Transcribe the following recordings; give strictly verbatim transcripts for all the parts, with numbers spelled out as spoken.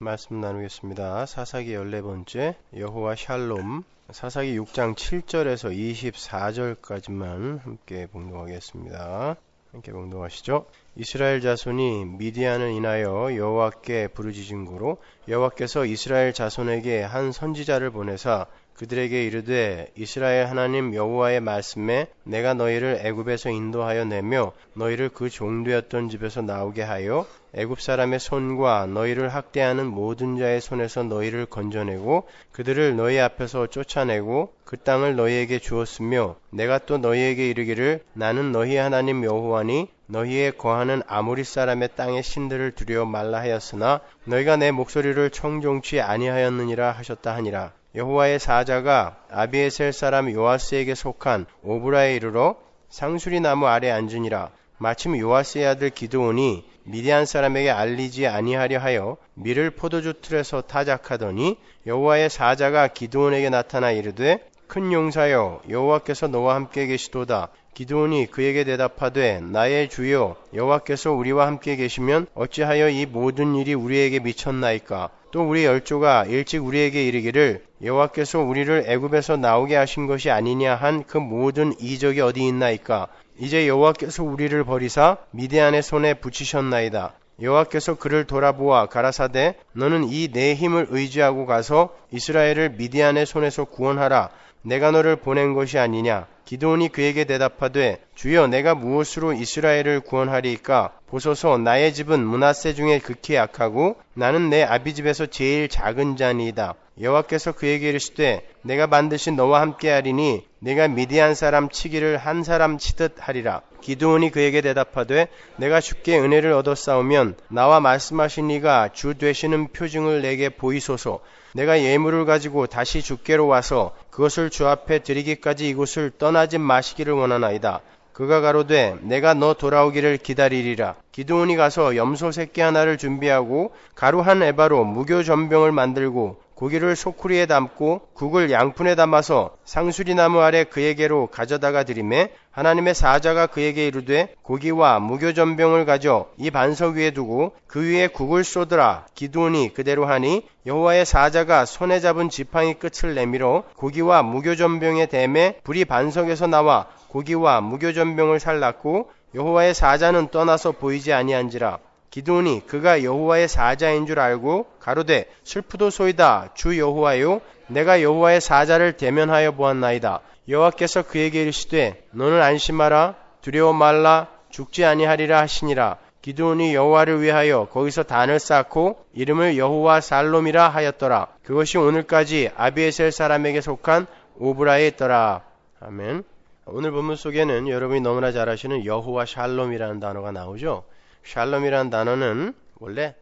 말씀 나누겠습니다. 사사기 열네 번째 여호와 샬롬, 사사기 육 장 칠 절에서 이십사 절까지만 함께 봉독하겠습니다. 함께 봉독하시죠. 이스라엘 자손이 미디안을 인하여 여호와께 부르짖은 고로 여호와께서 이스라엘 자손에게 한 선지자를 보내사 그들에게 이르되 이스라엘 하나님 여호와의 말씀에 내가 너희를 애굽에서 인도하여 내며 너희를 그 종되었던 집에서 나오게 하여 애굽 사람의 손과 너희를 학대하는 모든 자의 손에서 너희를 건져내고 그들을 너희 앞에서 쫓아내고 그 땅을 너희에게 주었으며 내가 또 너희에게 이르기를 나는 너희 하나님 여호와니 너희의 거하는 아모리 사람의 땅의 신들을 두려워 말라 하였으나 너희가 내 목소리를 청종치 아니하였느니라 하셨다 하니라. 여호와의 사자가 아비에셀 사람 요아스에게 속한 오브라에 이르러 상수리 나무 아래 앉으니라. 마침 요아스의 아들 기드온이 미디안 사람에게 알리지 아니하려 하여 밀을 포도주 틀에서 타작하더니 여호와의 사자가 기드온에게 나타나 이르되 큰 용사여 여호와께서 너와 함께 계시도다. 기드온이 그에게 대답하되 나의 주여 여호와께서 우리와 함께 계시면 어찌하여 이 모든 일이 우리에게 미쳤나이까. 또 우리 열조가 일찍 우리에게 이르기를 여호와께서 우리를 애굽에서 나오게 하신 것이 아니냐 한 그 모든 이적이 어디 있나이까. 이제 여호와께서 우리를 버리사 미디안의 손에 붙이셨나이다. 여호와께서 그를 돌아보아 가라사대 너는 이 내 힘을 의지하고 가서 이스라엘을 미디안의 손에서 구원하라. 내가 너를 보낸 것이 아니냐. 기드온이 그에게 대답하되 주여 내가 무엇으로 이스라엘을 구원하리이까. 보소서 나의 집은 므낫세 중에 극히 약하고 나는 내 아비 집에서 제일 작은 자니이다. 여호와께서 그에게 이르시되 내가 반드시 너와 함께하리니 내가 미디안 사람 치기를 한 사람 치듯 하리라. 기드온이 그에게 대답하되 내가 주께 은혜를 얻었사오면 나와 말씀하신 이가 주 되시는 표징을 내게 보이소서. 내가 예물을 가지고 다시 주께로 와서 그것을 주 앞에 드리기까지 이곳을 떠나지 마시기를 원하나이다. 그가 가로되 내가 너 돌아오기를 기다리리라. 기드온이 가서 염소 새끼 하나를 준비하고 가루 한 에바로 무교 전병을 만들고 고기를 소쿠리에 담고 국을 양푼에 담아서 상수리나무 아래 그에게로 가져다가 드리매 하나님의 사자가 그에게 이르되 고기와 무교전병을 가져 이 반석 위에 두고 그 위에 국을 쏟으라. 기드온이 그대로 하니 여호와의 사자가 손에 잡은 지팡이 끝을 내밀어 고기와 무교전병에 대매 불이 반석에서 나와 고기와 무교전병을 살랐고 여호와의 사자는 떠나서 보이지 아니한지라. 기드온이 그가 여호와의 사자인 줄 알고 가로되 슬프도소이다. 주 여호와요 내가 여호와의 사자를 대면하여 보았나이다. 여호와께서 그에게 이르시되 너는 안심하라. 두려워 말라. 죽지 아니하리라 하시니라. 기드온이 여호와를 위하여 거기서 단을 쌓고 이름을 여호와 살롬이라 하였더라. 그것이 오늘까지 아비에셀 사람에게 속한 오브라에 있더라. 아멘. 오늘 본문 속에는 여러분이 너무나 잘 아시는 여호와 샬롬이라는 단어가 나오죠. 샬롬이라는 단어는 원래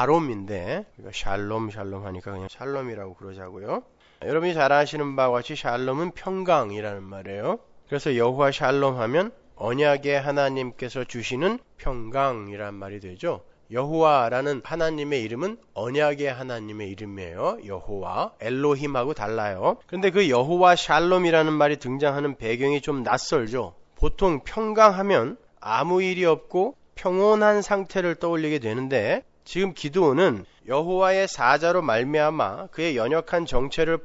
샤롬인데 샬롬 샬롬 하니까 그냥 샬롬이라고 그러자고요. 여러분이 잘 아시는 바와 같이 샬롬은 평강이라는 말이에요. 그래서 여호와 샬롬 하면 언약의 하나님께서 주시는 평강이란 말이 되죠. 여호와라는 하나님의 이름은 언약의 하나님의 이름이에요. 여호와, 엘로힘하고 달라요. 그런데 그 여호와 샬롬이라는 말이 등장하는 배경이 좀 낯설죠. 보통 평강하면 아무 일이 없고 평온한 상태를 떠올리게 되는데 지금 기드온은 여호와의 사자로 말미암아 그의 연약한 정체를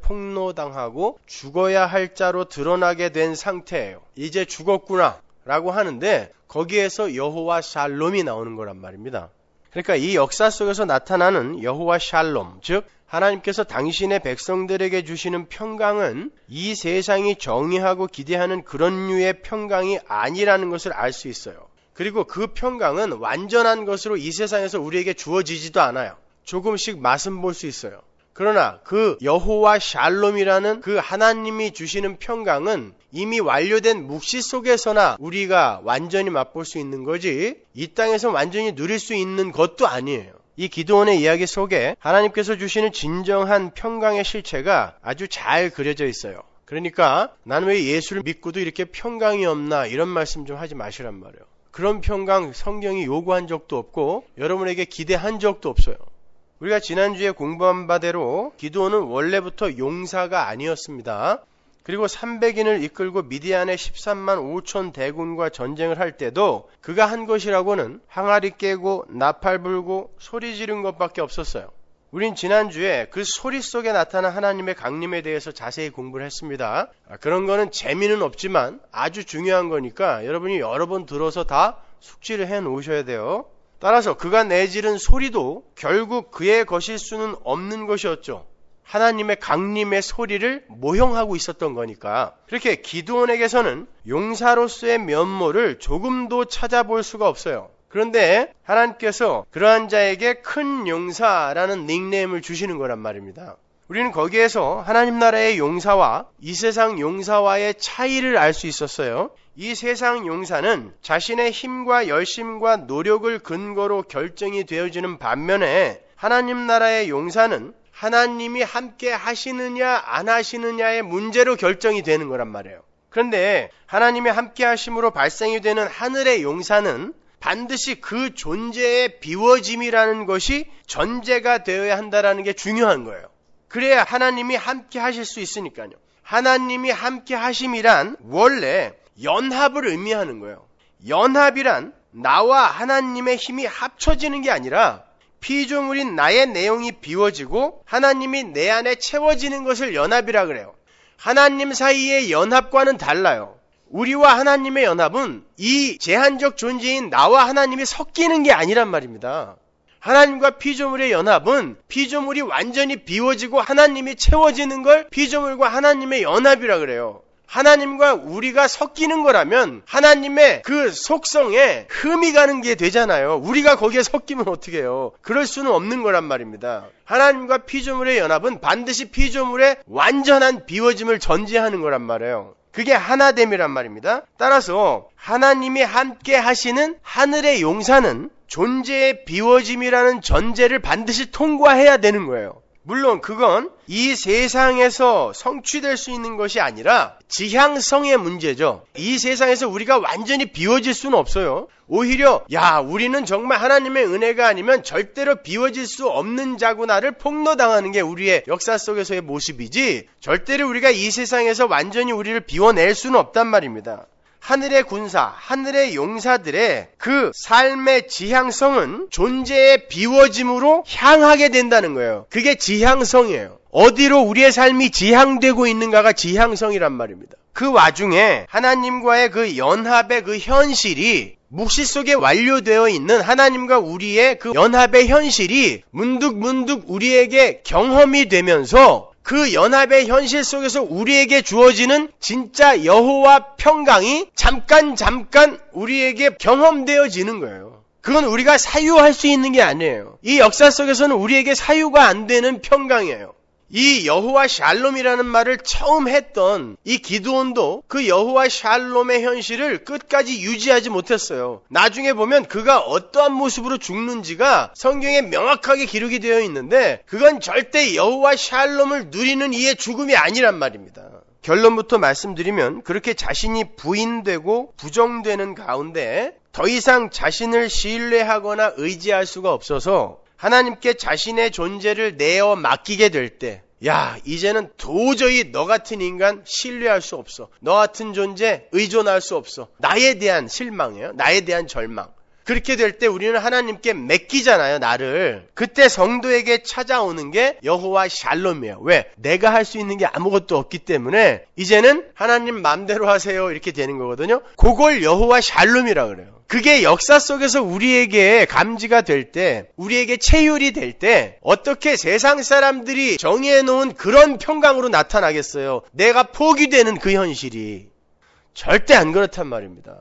폭로당하고 죽어야 할 자로 드러나게 된 상태예요. 이제 죽었구나 라고 하는데 거기에서 여호와 샬롬이 나오는 거란 말입니다. 그러니까 이 역사 속에서 나타나는 여호와 샬롬, 즉 하나님께서 당신의 백성들에게 주시는 평강은 이 세상이 정의하고 기대하는 그런 류의 평강이 아니라는 것을 알 수 있어요. 그리고 그 평강은 완전한 것으로 이 세상에서 우리에게 주어지지도 않아요. 조금씩 맛은 볼 수 있어요. 그러나 그 여호와 샬롬이라는 그 하나님이 주시는 평강은 이미 완료된 묵시 속에서나 우리가 완전히 맛볼 수 있는 거지 이 땅에서 완전히 누릴 수 있는 것도 아니에요. 이 기드온의 이야기 속에 하나님께서 주시는 진정한 평강의 실체가 아주 잘 그려져 있어요. 그러니까 나는 왜 예수를 믿고도 이렇게 평강이 없나 이런 말씀 좀 하지 마시란 말이에요. 그런 평강 성경이 요구한 적도 없고 여러분에게 기대한 적도 없어요. 우리가 지난주에 공부한 바대로 기드온은 원래부터 용사가 아니었습니다. 그리고 삼백인을 이끌고 미디안의 십삼만 오천 대군과 전쟁을 할 때도 그가 한 것이라고는 항아리 깨고 나팔 불고 소리 지른 것밖에 없었어요. 우린 지난주에 그 소리 속에 나타난 하나님의 강림에 대해서 자세히 공부를 했습니다. 그런 거는 재미는 없지만 아주 중요한 거니까 여러분이 여러 번 들어서 다 숙지를 해 놓으셔야 돼요. 따라서 그가 내지른 소리도 결국 그의 것일 수는 없는 것이었죠. 하나님의 강림의 소리를 모형하고 있었던 거니까. 그렇게 기드온에게서는 용사로서의 면모를 조금도 찾아볼 수가 없어요. 그런데 하나님께서 그러한 자에게 큰 용사라는 닉네임을 주시는 거란 말입니다. 우리는 거기에서 하나님 나라의 용사와 이 세상 용사와의 차이를 알 수 있었어요. 이 세상 용사는 자신의 힘과 열심과 노력을 근거로 결정이 되어지는 반면에 하나님 나라의 용사는 하나님이 함께 하시느냐 안 하시느냐의 문제로 결정이 되는 거란 말이에요. 그런데 하나님이 함께 하심으로 발생이 되는 하늘의 용사는 반드시 그 존재의 비워짐이라는 것이 전제가 되어야 한다는 게 중요한 거예요. 그래야 하나님이 함께 하실 수 있으니까요. 하나님이 함께 하심이란 원래 연합을 의미하는 거예요. 연합이란 나와 하나님의 힘이 합쳐지는 게 아니라 피조물인 나의 내용이 비워지고 하나님이 내 안에 채워지는 것을 연합이라 그래요. 하나님 사이의 연합과는 달라요. 우리와 하나님의 연합은 이 제한적 존재인 나와 하나님이 섞이는 게 아니란 말입니다. 하나님과 피조물의 연합은 피조물이 완전히 비워지고 하나님이 채워지는 걸 피조물과 하나님의 연합이라 그래요. 하나님과 우리가 섞이는 거라면 하나님의 그 속성에 흠이 가는 게 되잖아요. 우리가 거기에 섞이면 어떻게 해요? 그럴 수는 없는 거란 말입니다. 하나님과 피조물의 연합은 반드시 피조물의 완전한 비워짐을 전제하는 거란 말이에요. 그게 하나됨이란 말입니다. 따라서 하나님이 함께 하시는 하늘의 용사는 존재의 비워짐이라는 전제를 반드시 통과해야 되는 거예요. 물론 그건 이 세상에서 성취될 수 있는 것이 아니라 지향성의 문제죠. 이 세상에서 우리가 완전히 비워질 수는 없어요. 오히려 야 우리는 정말 하나님의 은혜가 아니면 절대로 비워질 수 없는 자구나를 폭로당하는 게 우리의 역사 속에서의 모습이지 절대로 우리가 이 세상에서 완전히 우리를 비워낼 수는 없단 말입니다. 하늘의 군사, 하늘의 용사들의 그 삶의 지향성은 존재의 비워짐으로 향하게 된다는 거예요. 그게 지향성이에요. 어디로 우리의 삶이 지향되고 있는가가 지향성이란 말입니다. 그 와중에 하나님과의 그 연합의 그 현실이 묵시 속에 완료되어 있는 하나님과 우리의 그 연합의 현실이 문득문득 우리에게 경험이 되면서 그 연합의 현실 속에서 우리에게 주어지는 진짜 여호와 평강이 잠깐 잠깐 우리에게 경험되어지는 거예요. 그건 우리가 사유할 수 있는 게 아니에요. 이 역사 속에서는 우리에게 사유가 안 되는 평강이에요. 이 여호와 샬롬이라는 말을 처음 했던 이 기드온도 그 여호와 샬롬의 현실을 끝까지 유지하지 못했어요. 나중에 보면 그가 어떠한 모습으로 죽는지가 성경에 명확하게 기록이 되어 있는데 그건 절대 여호와 샬롬을 누리는 이의 죽음이 아니란 말입니다. 결론부터 말씀드리면 그렇게 자신이 부인되고 부정되는 가운데 더 이상 자신을 신뢰하거나 의지할 수가 없어서 하나님께 자신의 존재를 내어 맡기게 될 때, 야, 이제는 도저히 너 같은 인간 신뢰할 수 없어. 너 같은 존재 의존할 수 없어. 나에 대한 실망이에요. 나에 대한 절망. 그렇게 될 때 우리는 하나님께 맡기잖아요, 나를. 그때 성도에게 찾아오는 게 여호와 샬롬이에요. 왜? 내가 할 수 있는 게 아무것도 없기 때문에 이제는 하나님 맘대로 하세요 이렇게 되는 거거든요. 그걸 여호와 샬롬이라 그래요. 그게 역사 속에서 우리에게 감지가 될 때, 우리에게 체휼이 될 때 어떻게 세상 사람들이 정의해 놓은 그런 평강으로 나타나겠어요? 내가 포기되는 그 현실이. 절대 안 그렇단 말입니다.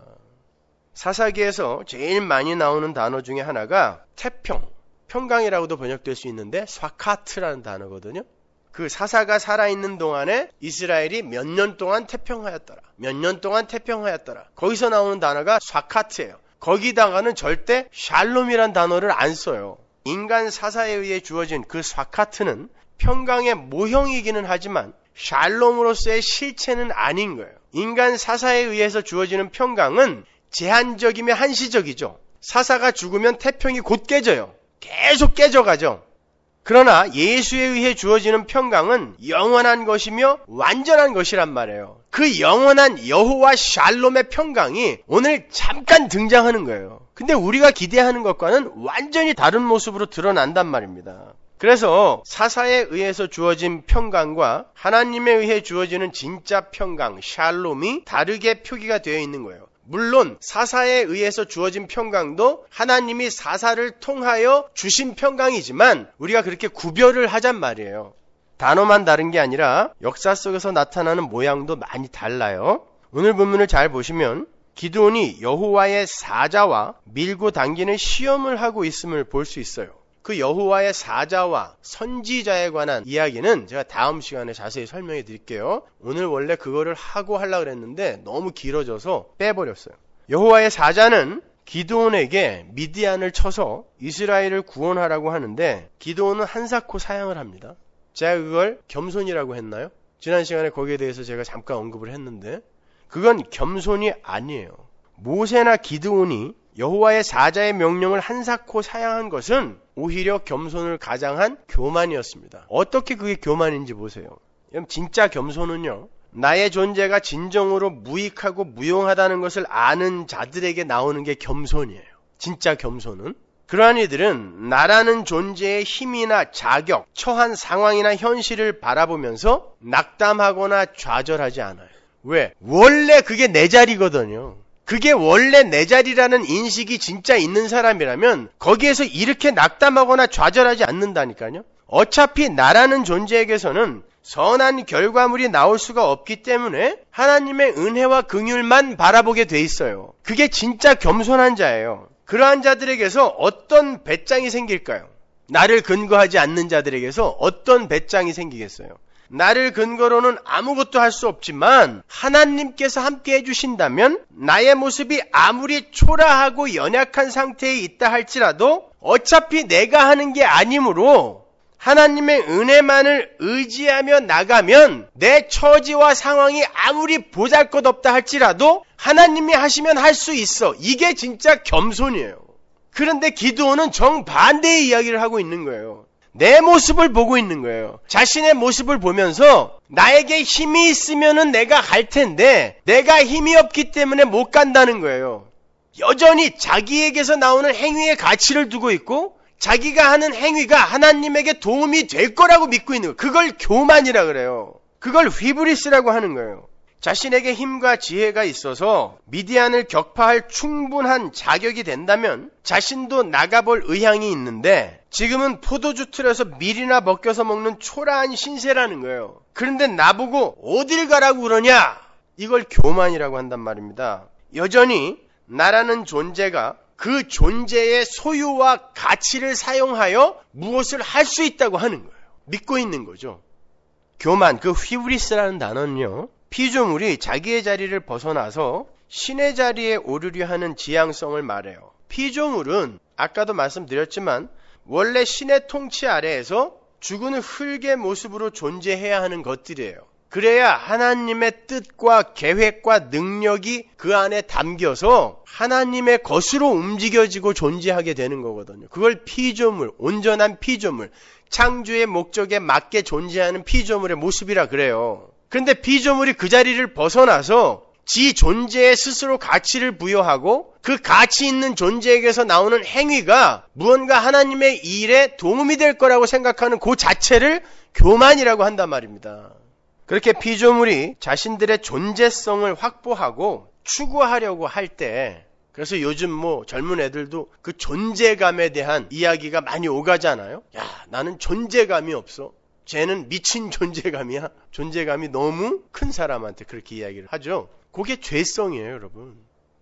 사사기에서 제일 많이 나오는 단어 중에 하나가 태평, 평강이라고도 번역될 수 있는데 스와카트라는 단어거든요. 그 사사가 살아있는 동안에 이스라엘이 몇 년 동안 태평하였더라. 몇 년 동안 태평하였더라. 거기서 나오는 단어가 스와카트예요. 거기다가는 절대 샬롬이란 단어를 안 써요. 인간 사사에 의해 주어진 그 스와카트는 평강의 모형이기는 하지만 샬롬으로서의 실체는 아닌 거예요. 인간 사사에 의해서 주어지는 평강은 제한적이며 한시적이죠. 사사가 죽으면 태평이 곧 깨져요. 계속 깨져가죠. 그러나 예수에 의해 주어지는 평강은 영원한 것이며 완전한 것이란 말이에요. 그 영원한 여호와 샬롬의 평강이 오늘 잠깐 등장하는 거예요. 근데 우리가 기대하는 것과는 완전히 다른 모습으로 드러난단 말입니다. 그래서 사사에 의해서 주어진 평강과 하나님에 의해 주어지는 진짜 평강, 샬롬이 다르게 표기가 되어 있는 거예요. 물론 사사에 의해서 주어진 평강도 하나님이 사사를 통하여 주신 평강이지만 우리가 그렇게 구별을 하잔 말이에요. 단어만 다른 게 아니라 역사 속에서 나타나는 모양도 많이 달라요. 오늘 본문을 잘 보시면 기드온이 여호와의 사자와 밀고 당기는 시험을 하고 있음을 볼 수 있어요. 그 여호와의 사자와 선지자에 관한 이야기는 제가 다음 시간에 자세히 설명해 드릴게요. 오늘 원래 그거를 하고 하려고 그랬는데 너무 길어져서 빼버렸어요. 여호와의 사자는 기드온에게 미디안을 쳐서 이스라엘을 구원하라고 하는데 기드온은 한사코 사양을 합니다. 제가 그걸 겸손이라고 했나요? 지난 시간에 거기에 대해서 제가 잠깐 언급을 했는데 그건 겸손이 아니에요. 모세나 기드온이 여호와의 사자의 명령을 한사코 사양한 것은 오히려 겸손을 가장한 교만이었습니다. 어떻게 그게 교만인지 보세요. 진짜 겸손은요, 나의 존재가 진정으로 무익하고 무용하다는 것을 아는 자들에게 나오는 게 겸손이에요. 진짜 겸손은. 그러한 이들은 나라는 존재의 힘이나 자격, 처한 상황이나 현실을 바라보면서 낙담하거나 좌절하지 않아요. 왜? 원래 그게 내 자리거든요. 그게 원래 내 자리라는 인식이 진짜 있는 사람이라면 거기에서 이렇게 낙담하거나 좌절하지 않는다니까요. 어차피 나라는 존재에게서는 선한 결과물이 나올 수가 없기 때문에 하나님의 은혜와 긍휼만 바라보게 돼 있어요. 그게 진짜 겸손한 자예요. 그러한 자들에게서 어떤 배짱이 생길까요? 나를 근거하지 않는 자들에게서 어떤 배짱이 생기겠어요? 나를 근거로는 아무것도 할 수 없지만 하나님께서 함께 해주신다면 나의 모습이 아무리 초라하고 연약한 상태에 있다 할지라도 어차피 내가 하는 게 아니므로 하나님의 은혜만을 의지하며 나가면 내 처지와 상황이 아무리 보잘것없다 할지라도 하나님이 하시면 할 수 있어. 이게 진짜 겸손이에요. 그런데 기드온은 정반대의 이야기를 하고 있는 거예요. 내 모습을 보고 있는 거예요. 자신의 모습을 보면서 나에게 힘이 있으면은 내가 갈 텐데 내가 힘이 없기 때문에 못 간다는 거예요. 여전히 자기에게서 나오는 행위의 가치를 두고 있고 자기가 하는 행위가 하나님에게 도움이 될 거라고 믿고 있는 거예요. 그걸 교만이라 그래요. 그걸 휘브리스라고 하는 거예요. 자신에게 힘과 지혜가 있어서 미디안을 격파할 충분한 자격이 된다면 자신도 나가볼 의향이 있는데 지금은 포도주 틀에서 밀이나 벗겨서 먹는 초라한 신세라는 거예요. 그런데 나보고 어딜 가라고 그러냐? 이걸 교만이라고 한단 말입니다. 여전히 나라는 존재가 그 존재의 소유와 가치를 사용하여 무엇을 할 수 있다고 하는 거예요. 믿고 있는 거죠. 교만, 그 휘브리스라는 단어는요, 피조물이 자기의 자리를 벗어나서 신의 자리에 오르려 하는 지향성을 말해요. 피조물은 아까도 말씀드렸지만 원래 신의 통치 아래에서 죽은 흙의 모습으로 존재해야 하는 것들이에요. 그래야 하나님의 뜻과 계획과 능력이 그 안에 담겨서 하나님의 것으로 움직여지고 존재하게 되는 거거든요. 그걸 피조물, 온전한 피조물, 창조의 목적에 맞게 존재하는 피조물의 모습이라 그래요. 그런데 피조물이 그 자리를 벗어나서 지 존재에 스스로 가치를 부여하고 그 가치 있는 존재에게서 나오는 행위가 무언가 하나님의 일에 도움이 될 거라고 생각하는 그 자체를 교만이라고 한단 말입니다. 그렇게 피조물이 자신들의 존재성을 확보하고 추구하려고 할 때, 그래서 요즘 뭐 젊은 애들도 그 존재감에 대한 이야기가 많이 오가잖아요. 야, 나는 존재감이 없어. 쟤는 미친 존재감이야. 존재감이 너무 큰 사람한테 그렇게 이야기를 하죠. 그게 죄성이에요, 여러분.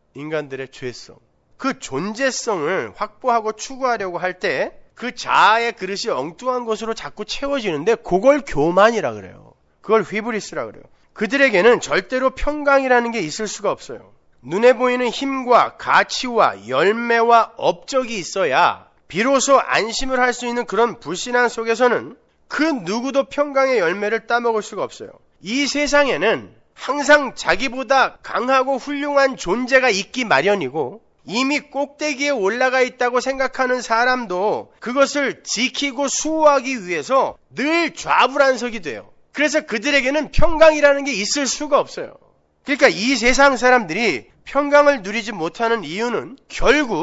인간들의 죄성. 그 존재성을 확보하고 추구하려고 할 때 그 자아의 그릇이 엉뚱한 것으로 자꾸 채워지는데 그걸 교만이라 그래요. 그걸 휘브리스라 그래요. 그들에게는 절대로 평강이라는 게 있을 수가 없어요. 눈에 보이는 힘과 가치와 열매와 업적이 있어야 비로소 안심을 할 수 있는 그런 불신앙 속에서는 그 누구도 평강의 열매를 따먹을 수가 없어요. 이 세상에는 항상 자기보다 강하고 훌륭한 존재가 있기 마련이고 이미 꼭대기에 올라가 있다고 생각하는 사람도 그것을 지키고 수호하기 위해서 늘 좌불안석이 돼요. 그래서 그들에게는 평강이라는 게 있을 수가 없어요. 그러니까 이 세상 사람들이 평강을 누리지 못하는 이유는 결국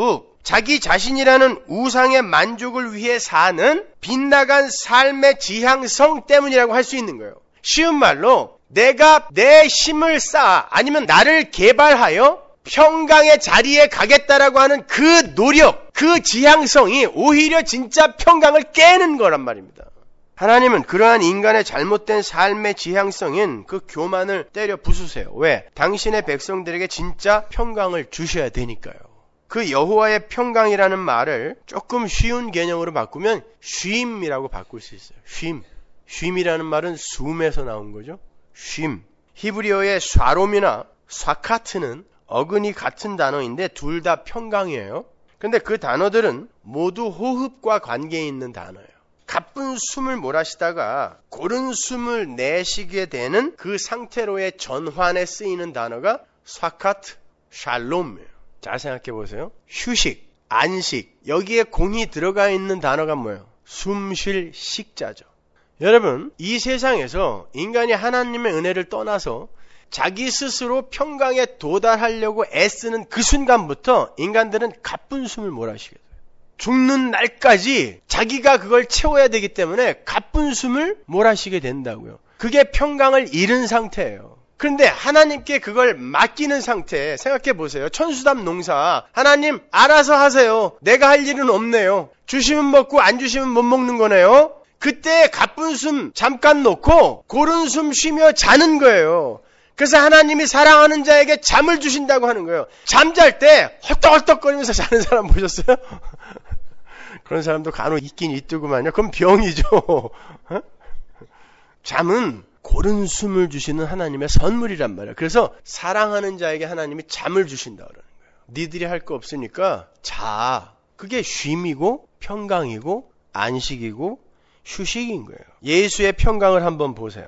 자기 자신이라는 우상의 만족을 위해 사는 빗나간 삶의 지향성 때문이라고 할 수 있는 거예요. 쉬운 말로 내가 내 힘을 쌓아 아니면 나를 개발하여 평강의 자리에 가겠다라고 하는 그 노력, 그 지향성이 오히려 진짜 평강을 깨는 거란 말입니다. 하나님은 그러한 인간의 잘못된 삶의 지향성인 그 교만을 때려 부수세요. 왜? 당신의 백성들에게 진짜 평강을 주셔야 되니까요. 그 여호와의 평강이라는 말을 조금 쉬운 개념으로 바꾸면 쉼이라고 바꿀 수 있어요. 쉼. 쉼이라는 말은 숨에서 나온 거죠. 쉼. 히브리어의 샤롬이나 사카트는 어근이 같은 단어인데 둘 다 평강이에요. 근데 그 단어들은 모두 호흡과 관계 있는 단어예요. 가쁜 숨을 몰아쉬다가 고른 숨을 내쉬게 되는 그 상태로의 전환에 쓰이는 단어가 사카트, 샬롬이에요. 잘 생각해 보세요. 휴식, 안식, 여기에 공이 들어가 있는 단어가 뭐예요? 숨 쉴 식자죠. 여러분, 이 세상에서 인간이 하나님의 은혜를 떠나서 자기 스스로 평강에 도달하려고 애쓰는 그 순간부터 인간들은 가쁜 숨을 몰아쉬게 돼요. 죽는 날까지 자기가 그걸 채워야 되기 때문에 가쁜 숨을 몰아쉬게 된다고요. 그게 평강을 잃은 상태예요. 그런데 하나님께 그걸 맡기는 상태, 생각해 보세요. 천수담 농사, 하나님 알아서 하세요. 내가 할 일은 없네요. 주시면 먹고 안 주시면 못 먹는 거네요. 그때 가쁜 숨 잠깐 놓고 고른 숨 쉬며 자는 거예요. 그래서 하나님이 사랑하는 자에게 잠을 주신다고 하는 거예요. 잠잘 때 헐떡헐떡거리면서 자는 사람 보셨어요? 그런 사람도 간혹 있긴 있더구만요. 그건 병이죠. 어? 잠은 고른 숨을 주시는 하나님의 선물이란 말이에요. 그래서 사랑하는 자에게 하나님이 잠을 주신다 그러는 거예요. 니들이 할 거 없으니까 자. 그게 쉼이고 평강이고 안식이고 휴식인 거예요. 예수의 평강을 한번 보세요.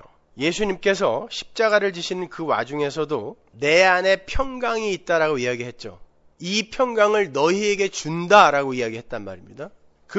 예수님께서 십자가를 지시는 그 와중에서도 내 안에 평강이 있다라고 이야기했죠. 이 평강을 너희에게 준다라고 이야기했단 말입니다.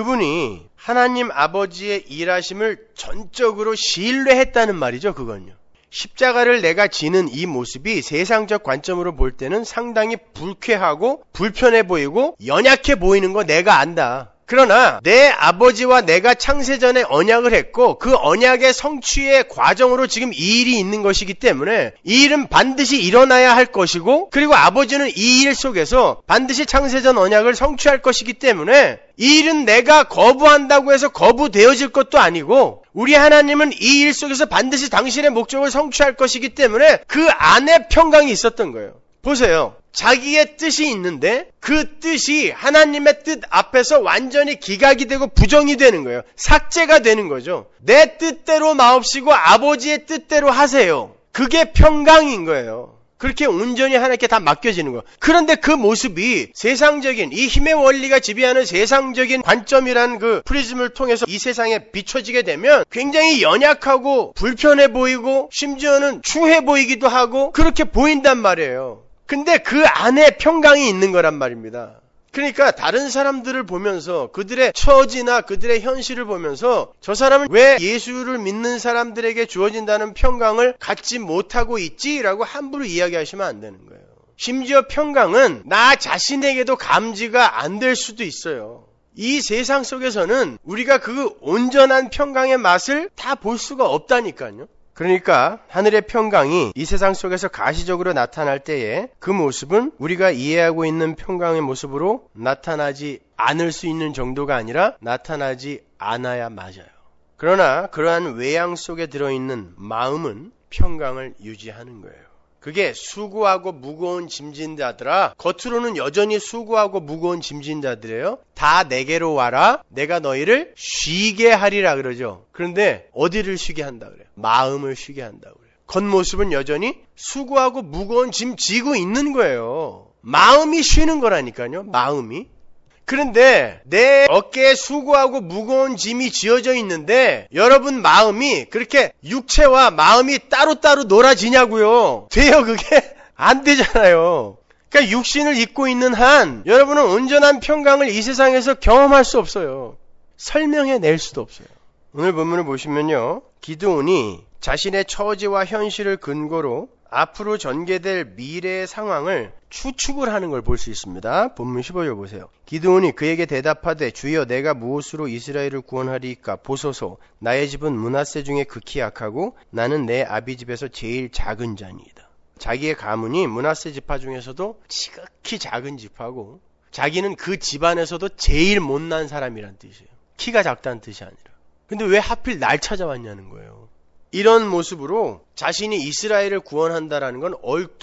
그분이 하나님 아버지의 일하심을 전적으로 신뢰했다는 말이죠. 그건요. 십자가를 내가 지는 이 모습이 세상적 관점으로 볼 때는 상당히 불쾌하고 불편해 보이고 연약해 보이는 거 내가 안다. 그러나 내 아버지와 내가 창세전에 언약을 했고 그 언약의 성취의 과정으로 지금 이 일이 있는 것이기 때문에 이 일은 반드시 일어나야 할 것이고 그리고 아버지는 이 일 속에서 반드시 창세전 언약을 성취할 것이기 때문에 이 일은 내가 거부한다고 해서 거부되어질 것도 아니고 우리 하나님은 이 일 속에서 반드시 당신의 목적을 성취할 것이기 때문에 그 안에 평강이 있었던 거예요. 보세요. 자기의 뜻이 있는데 그 뜻이 하나님의 뜻 앞에서 완전히 기각이 되고 부정이 되는 거예요. 삭제가 되는 거죠. 내 뜻대로 마옵시고 아버지의 뜻대로 하세요. 그게 평강인 거예요. 그렇게 온전히 하나님께 다 맡겨지는 거예요. 그런데 그 모습이 세상적인 이 힘의 원리가 지배하는 세상적인 관점이라는 그 프리즘을 통해서 이 세상에 비춰지게 되면 굉장히 연약하고 불편해 보이고 심지어는 추해 보이기도 하고 그렇게 보인단 말이에요. 근데 그 안에 평강이 있는 거란 말입니다. 그러니까 다른 사람들을 보면서 그들의 처지나 그들의 현실을 보면서 저 사람은 왜 예수를 믿는 사람들에게 주어진다는 평강을 갖지 못하고 있지라고 함부로 이야기하시면 안 되는 거예요. 심지어 평강은 나 자신에게도 감지가 안 될 수도 있어요. 이 세상 속에서는 우리가 그 온전한 평강의 맛을 다 볼 수가 없다니까요. 그러니까 하늘의 평강이 이 세상 속에서 가시적으로 나타날 때에 그 모습은 우리가 이해하고 있는 평강의 모습으로 나타나지 않을 수 있는 정도가 아니라 나타나지 않아야 맞아요. 그러나 그러한 외양 속에 들어있는 마음은 평강을 유지하는 거예요. 그게 수고하고 무거운 짐진 자들아, 겉으로는 여전히 수고하고 무거운 짐진 자들이에요. 다 내게로 와라. 내가 너희를 쉬게 하리라 그러죠. 그런데 어디를 쉬게 한다 그래요? 마음을 쉬게 한다 그래요. 겉모습은 여전히 수고하고 무거운 짐 지고 있는 거예요. 마음이 쉬는 거라니까요. 마음이. 그런데 내 어깨에 수고하고 무거운 짐이 지어져 있는데 여러분 마음이 그렇게 육체와 마음이 따로따로 놀아지냐고요. 돼요 그게? 안 되잖아요. 그러니까 육신을 입고 있는 한 여러분은 온전한 평강을 이 세상에서 경험할 수 없어요. 설명해낼 수도 없어요. 오늘 본문을 보시면요. 기드온이 자신의 처지와 현실을 근거로 앞으로 전개될 미래의 상황을 추측을 하는 걸 볼 수 있습니다. 본문 십오 절 보세요. 기드온이 그에게 대답하되 주여 내가 무엇으로 이스라엘을 구원하리이까 보소서 나의 집은 므낫세 중에 극히 약하고 나는 내 아비 집에서 제일 작은 자니이다. 자기의 가문이 므낫세 지파 중에서도 지극히 작은 지파고 자기는 그 집안에서도 제일 못난 사람이란 뜻이에요. 키가 작다는 뜻이 아니라. 근데 왜 하필 날 찾아왔냐는 거예요. 이런 모습으로 자신이 이스라엘을 구원한다라는 건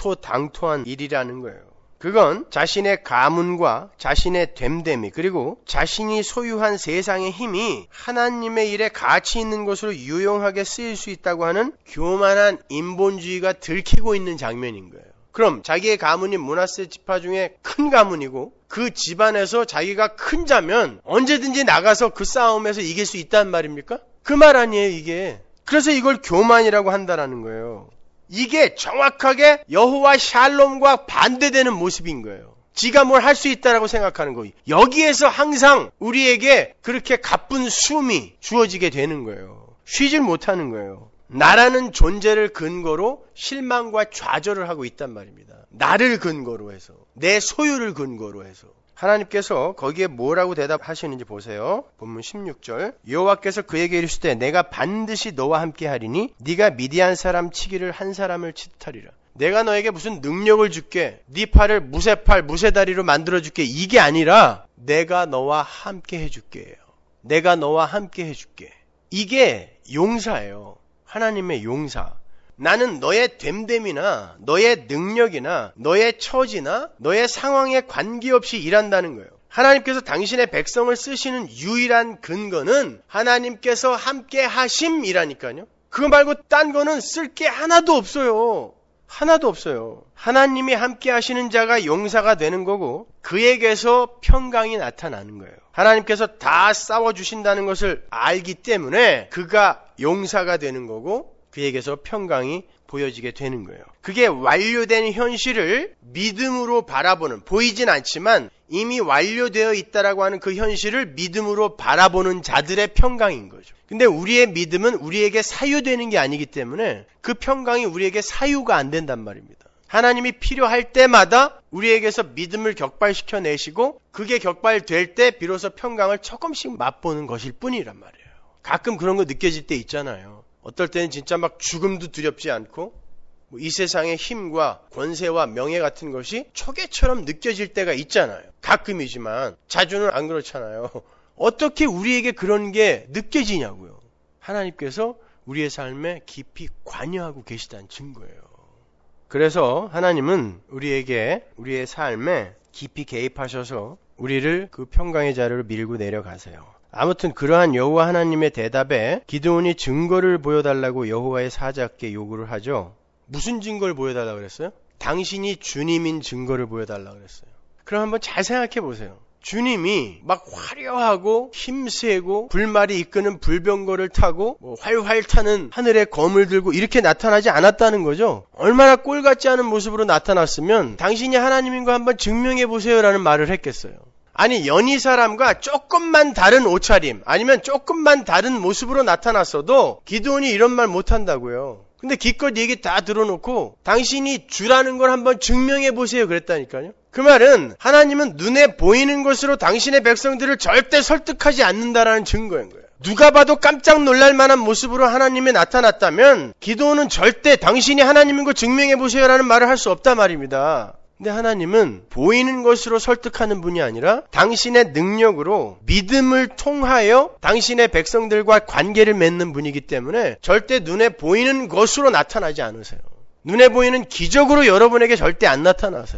얼토당토한 일이라는 거예요. 그건 자신의 가문과 자신의 됨됨이 그리고 자신이 소유한 세상의 힘이 하나님의 일에 가치 있는 것으로 유용하게 쓰일 수 있다고 하는 교만한 인본주의가 들키고 있는 장면인 거예요. 그럼 자기의 가문이 므낫세 지파 중에 큰 가문이고 그 집안에서 자기가 큰 자면 언제든지 나가서 그 싸움에서 이길 수 있다는 말입니까? 그 말 아니에요 이게. 그래서 이걸 교만이라고 한다라는 거예요. 이게 정확하게 여호와 샬롬과 반대되는 모습인 거예요. 지가 뭘 할 수 있다라고 생각하는 거예요. 여기에서 항상 우리에게 그렇게 가쁜 숨이 주어지게 되는 거예요. 쉬질 못하는 거예요. 나라는 존재를 근거로 실망과 좌절을 하고 있단 말입니다. 나를 근거로 해서, 내 소유를 근거로 해서. 하나님께서 거기에 뭐라고 대답하시는지 보세요. 본문 십육 절. 여호와께서 그에게 이르시되 내가 반드시 너와 함께 하리니 네가 미디안 사람 치기를 한 사람을 치듯 하리라. 내가 너에게 무슨 능력을 줄게, 네 팔을 무쇠팔 무쇠다리로 만들어줄게, 이게 아니라 내가 너와 함께 해줄게. 내가 너와 함께 해줄게. 이게 용사예요. 하나님의 용사. 나는 너의 됨됨이나 너의 능력이나 너의 처지나 너의 상황에 관계없이 일한다는 거예요. 하나님께서 당신의 백성을 쓰시는 유일한 근거는 하나님께서 함께 하심이라니까요. 그거 말고 딴 거는 쓸 게 하나도 없어요. 하나도 없어요. 하나님이 함께 하시는 자가 용사가 되는 거고 그에게서 평강이 나타나는 거예요. 하나님께서 다 싸워주신다는 것을 알기 때문에 그가 용사가 되는 거고 그에게서 평강이 보여지게 되는 거예요. 그게 완료된 현실을 믿음으로 바라보는, 보이진 않지만 이미 완료되어 있다라고 하는 그 현실을 믿음으로 바라보는 자들의 평강인 거죠. 근데 우리의 믿음은 우리에게 사유되는 게 아니기 때문에 그 평강이 우리에게 사유가 안 된단 말입니다. 하나님이 필요할 때마다 우리에게서 믿음을 격발시켜 내시고 그게 격발될 때 비로소 평강을 조금씩 맛보는 것일 뿐이란 말이에요. 가끔 그런 거 느껴질 때 있잖아요. 어떨 때는 진짜 막 죽음도 두렵지 않고 뭐 이 세상의 힘과 권세와 명예 같은 것이 초계처럼 느껴질 때가 있잖아요. 가끔이지만 자주는 안 그렇잖아요. 어떻게 우리에게 그런 게 느껴지냐고요. 하나님께서 우리의 삶에 깊이 관여하고 계시다는 증거예요. 그래서 하나님은 우리에게 우리의 삶에 깊이 개입하셔서 우리를 그 평강의 자리로 밀고 내려가세요. 아무튼 그러한 여호와 하나님의 대답에 기드온이 증거를 보여달라고 여호와의 사자께 요구를 하죠. 무슨 증거를 보여달라고 그랬어요? 당신이 주님인 증거를 보여달라고 그랬어요. 그럼 한번 잘 생각해 보세요. 주님이 막 화려하고 힘세고 불말이 이끄는 불병거를 타고 뭐 활활 타는 하늘의 검을 들고 이렇게 나타나지 않았다는 거죠. 얼마나 꼴 같지 않은 모습으로 나타났으면 당신이 하나님인 거 한번 증명해 보세요라는 말을 했겠어요. 아니 연희 사람과 조금만 다른 옷차림 아니면 조금만 다른 모습으로 나타났어도 기드온이 이런 말 못한다고요. 근데 기껏 얘기 다 들어놓고 당신이 주라는 걸 한번 증명해 보세요 그랬다니까요. 그 말은 하나님은 눈에 보이는 것으로 당신의 백성들을 절대 설득하지 않는다라는 증거인 거예요. 누가 봐도 깜짝 놀랄 만한 모습으로 하나님이 나타났다면 기드온은 절대 당신이 하나님인 거 증명해 보세요라는 말을 할 수 없단 말입니다. 근데 하나님은 보이는 것으로 설득하는 분이 아니라 당신의 능력으로 믿음을 통하여 당신의 백성들과 관계를 맺는 분이기 때문에 절대 눈에 보이는 것으로 나타나지 않으세요. 눈에 보이는 기적으로 여러분에게 절대 안 나타나세요.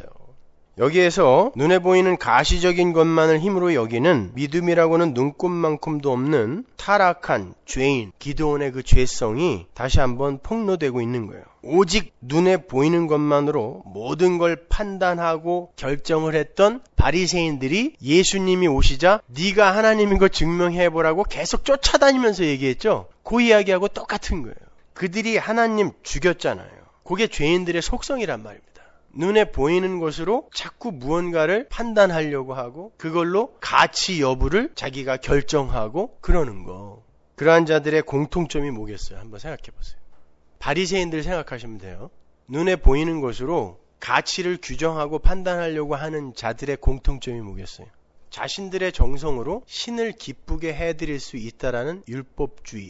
여기에서 눈에 보이는 가시적인 것만을 힘으로 여기는 믿음이라고는 눈꼽만큼도 없는 타락한 죄인 기드온의 그 죄성이 다시 한번 폭로되고 있는 거예요. 오직 눈에 보이는 것만으로 모든 걸 판단하고 결정을 했던 바리새인들이 예수님이 오시자 네가 하나님인 거 증명해보라고 계속 쫓아다니면서 얘기했죠. 그 이야기하고 똑같은 거예요. 그들이 하나님 죽였잖아요. 그게 죄인들의 속성이란 말입니다. 눈에 보이는 것으로 자꾸 무언가를 판단하려고 하고 그걸로 가치 여부를 자기가 결정하고 그러는 거. 그러한 자들의 공통점이 뭐겠어요? 한번 생각해 보세요. 바리새인들 생각하시면 돼요. 눈에 보이는 것으로 가치를 규정하고 판단하려고 하는 자들의 공통점이 뭐겠어요? 자신들의 정성으로 신을 기쁘게 해드릴 수 있다라는 율법주의,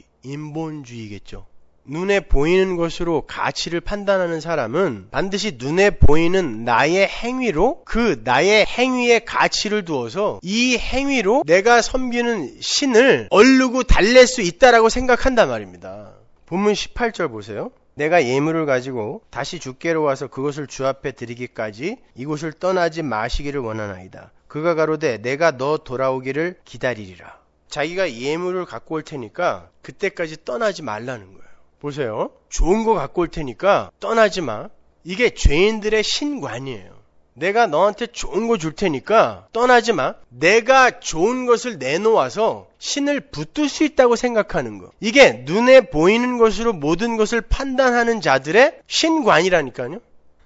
인본주의겠죠. 눈에 보이는 것으로 가치를 판단하는 사람은 반드시 눈에 보이는 나의 행위로 그 나의 행위의 가치를 두어서 이 행위로 내가 섬기는 신을 얼르고 달랠 수 있다라고 생각한단 말입니다. 본문 십팔 절 보세요. 내가 예물을 가지고 다시 주께로 와서 그것을 주 앞에 드리기까지 이곳을 떠나지 마시기를 원하나이다. 그가 가로되 내가 너 돌아오기를 기다리리라. 자기가 예물을 갖고 올 테니까 그때까지 떠나지 말라는 거예요. 보세요. 좋은 거 갖고 올 테니까 떠나지 마. 이게 죄인들의 신관이에요. 내가 너한테 좋은 거 줄 테니까 떠나지 마. 내가 좋은 것을 내놓아서 신을 붙들 수 있다고 생각하는 거. 이게 눈에 보이는 것으로 모든 것을 판단하는 자들의 신관이라니까요.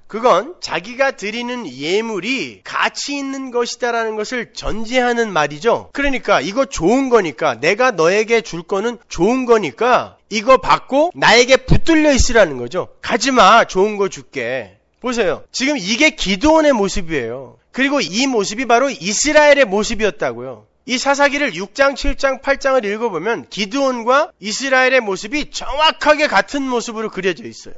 그건 자기가 드리는 예물이 가치 있는 것이다라는 것을 전제하는 말이죠. 그러니까 이거 좋은 거니까 내가 너에게 줄 거는 좋은 거니까 이거 받고 나에게 붙들려 있으라는 거죠. 가지마, 좋은 거 줄게. 보세요. 지금 이게 기드온의 모습이에요. 그리고 이 모습이 바로 이스라엘의 모습이었다고요. 이 사사기를 육 장, 칠 장, 팔 장을 읽어보면 기드온과 이스라엘의 모습이 정확하게 같은 모습으로 그려져 있어요.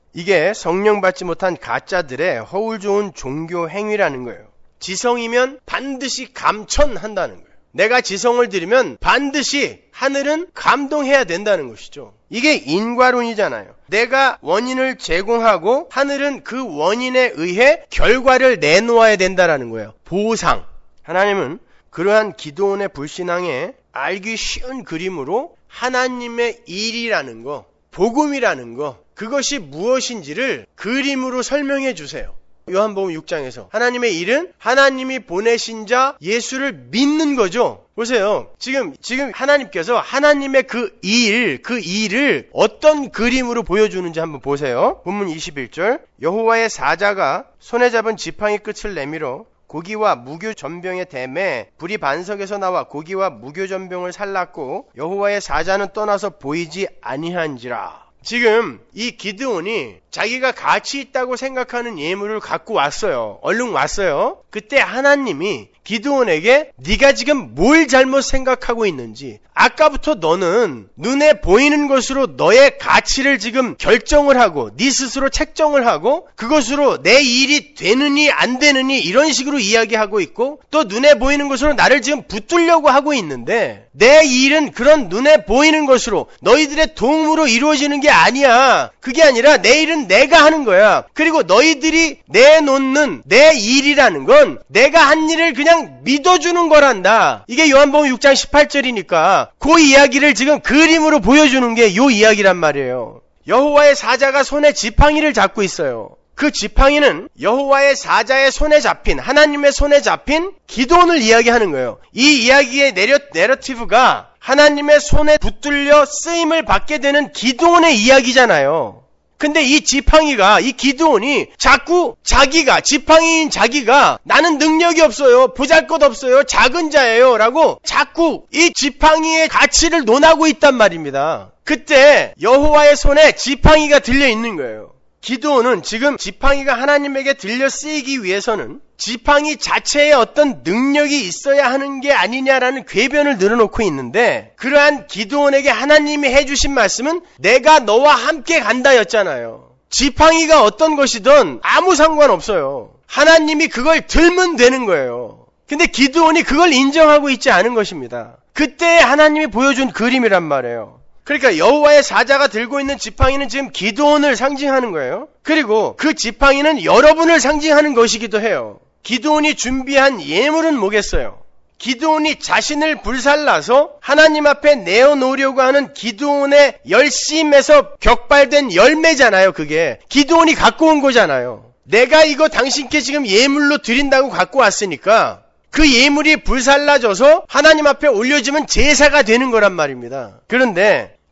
이게 성령 받지 못한 가짜들의 허울 좋은 종교 행위라는 거예요. 지성이면 반드시 감천한다는 거예요. 내가 지성을 들이면 반드시 하늘은 감동해야 된다는 것이죠. 이게 인과론이잖아요. 내가 원인을 제공하고 하늘은 그 원인에 의해 결과를 내놓아야 된다는 거예요. 보상. 하나님은 그러한 기드온의 불신앙에 알기 쉬운 그림으로 하나님의 일이라는 거, 복음이라는 거, 그것이 무엇인지를 그림으로 설명해 주세요. 요한복음 육 장에서 하나님의 일은 하나님이 보내신 자 예수를 믿는 거죠. 보세요. 지금 지금 하나님께서 하나님의 그 일, 그 일을 어떤 그림으로 보여주는지 한번 보세요. 본문 이십일 절. 여호와의 사자가 손에 잡은 지팡이 끝을 내밀어 고기와 무교 전병의 댐에 불이 반석에서 나와 고기와 무교 전병을 살랐고 여호와의 사자는 떠나서 보이지 아니한지라. 지금 이 기드온이 자기가 가치 있다고 생각하는 예물을 갖고 왔어요. 얼른 왔어요. 그때 하나님이 기드온에게 네가 지금 뭘 잘못 생각하고 있는지, 아까부터 너는 눈에 보이는 것으로 너의 가치를 지금 결정을 하고 네 스스로 책정을 하고 그것으로 내 일이 되느니 안 되느니 이런 식으로 이야기하고 있고 또 눈에 보이는 것으로 나를 지금 붙들려고 하고 있는데 내 일은 그런 눈에 보이는 것으로 너희들의 도움으로 이루어지는 게 아니야. 그게 아니라 내 일은 내가 하는 거야. 그리고 너희들이 내놓는 내 일이라는 건 내가 한 일을 그냥 믿어주는 거란다. 이게 요한복음 육 장 십팔 절이니까 그 이야기를 지금 그림으로 보여주는 게 요 이야기란 말이에요. 여호와의 사자가 손에 지팡이를 잡고 있어요. 그 지팡이는 여호와의 사자의 손에 잡힌, 하나님의 손에 잡힌 기드온을 이야기하는 거예요. 이 이야기의 내려, 내러티브가 하나님의 손에 붙들려 쓰임을 받게 되는 기드온의 이야기잖아요. 근데 이 지팡이가, 이 기드온이 자꾸 자기가, 지팡이인 자기가 나는 능력이 없어요, 보잘것없어요, 작은 자예요 라고 자꾸 이 지팡이의 가치를 논하고 있단 말입니다. 그때 여호와의 손에 지팡이가 들려 있는 거예요. 기드온은 지금 지팡이가 하나님에게 들려 쓰이기 위해서는 지팡이 자체에 어떤 능력이 있어야 하는 게 아니냐라는 궤변을 늘어놓고 있는데 그러한 기드온에게 하나님이 해주신 말씀은 내가 너와 함께 간다였잖아요. 지팡이가 어떤 것이든 아무 상관없어요. 하나님이 그걸 들면 되는 거예요. 근데 기드온이 그걸 인정하고 있지 않은 것입니다. 그때 하나님이 보여준 그림이란 말이에요. 그러니까 여호와의 사자가 들고 있는 지팡이는 지금 기드온을 상징하는 거예요. 그리고 그 지팡이는 여러분을 상징하는 것이기도 해요. 기드온이 준비한 예물은 뭐겠어요? 기드온이 자신을 불살라서 하나님 앞에 내어놓으려고 하는 기드온의 열심에서 격발된 열매잖아요. 그게 기드온이 갖고 온 거잖아요. 내가 이거 당신께 지금 예물로 드린다고 갖고 왔으니까 그 예물이 불살라져서 하나님 앞에 올려지면 제사가 되는 거란 말입니다. 그런데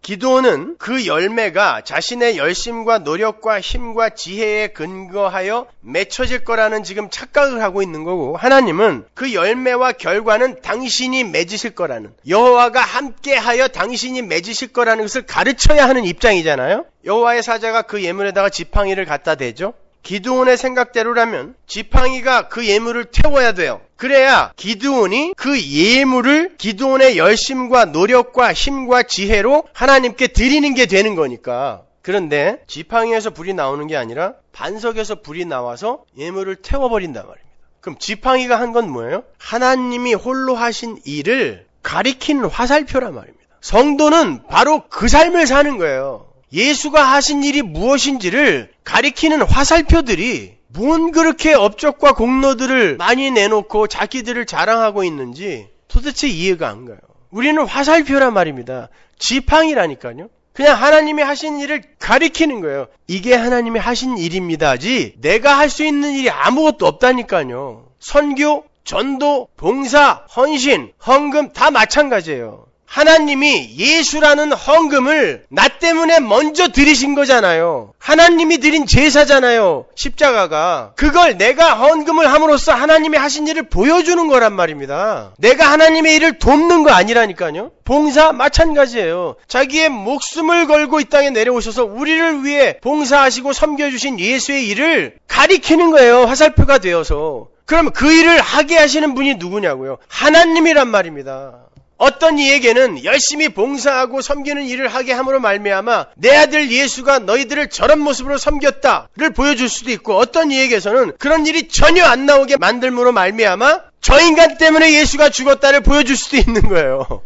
기드온은 그 열매가 자신의 열심과 노력과 힘과 지혜에 근거하여 맺혀질 거라는 지금 착각을 하고 있는 거고, 하나님은 그 열매와 결과는 당신이 맺으실 거라는, 여호와가 함께하여 당신이 맺으실 거라는 것을 가르쳐야 하는 입장이잖아요. 여호와의 사자가 그 예물에다가 지팡이를 갖다 대죠. 기드온의 생각대로라면 지팡이가 그 예물을 태워야 돼요. 그래야 기드온이 그 예물을 기드온의 열심과 노력과 힘과 지혜로 하나님께 드리는 게 되는 거니까. 그런데 지팡이에서 불이 나오는 게 아니라 반석에서 불이 나와서 예물을 태워버린단 말입니다. 그럼 지팡이가 한 건 뭐예요? 하나님이 홀로 하신 일을 가리키는 화살표란 말입니다. 성도는 바로 그 삶을 사는 거예요. 예수가 하신 일이 무엇인지를 가리키는 화살표들이 뭔 그렇게 업적과 공로들을 많이 내놓고 자기들을 자랑하고 있는지 도대체 이해가 안 가요. 우리는 화살표란 말입니다. 지팡이라니까요. 그냥 하나님이 하신 일을 가리키는 거예요. 이게 하나님이 하신 일입니다지 내가 할 수 있는 일이 아무것도 없다니까요. 선교, 전도, 봉사, 헌신, 헌금 다 마찬가지예요. 하나님이 예수라는 헌금을 나 때문에 먼저 드리신 거잖아요. 하나님이 드린 제사잖아요. 십자가가. 그걸 내가 헌금을 함으로써 하나님이 하신 일을 보여주는 거란 말입니다. 내가 하나님의 일을 돕는 거 아니라니까요. 봉사 마찬가지예요. 자기의 목숨을 걸고 이 땅에 내려오셔서 우리를 위해 봉사하시고 섬겨주신 예수의 일을 가리키는 거예요. 화살표가 되어서. 그럼 그 일을 하게 하시는 분이 누구냐고요? 하나님이란 말입니다. 어떤 이에게는 열심히 봉사하고 섬기는 일을 하게 함으로 말미암아 내 아들 예수가 너희들을 저런 모습으로 섬겼다를 보여줄 수도 있고, 어떤 이에게서는 그런 일이 전혀 안 나오게 만들므로 말미암아 저 인간 때문에 예수가 죽었다를 보여줄 수도 있는 거예요.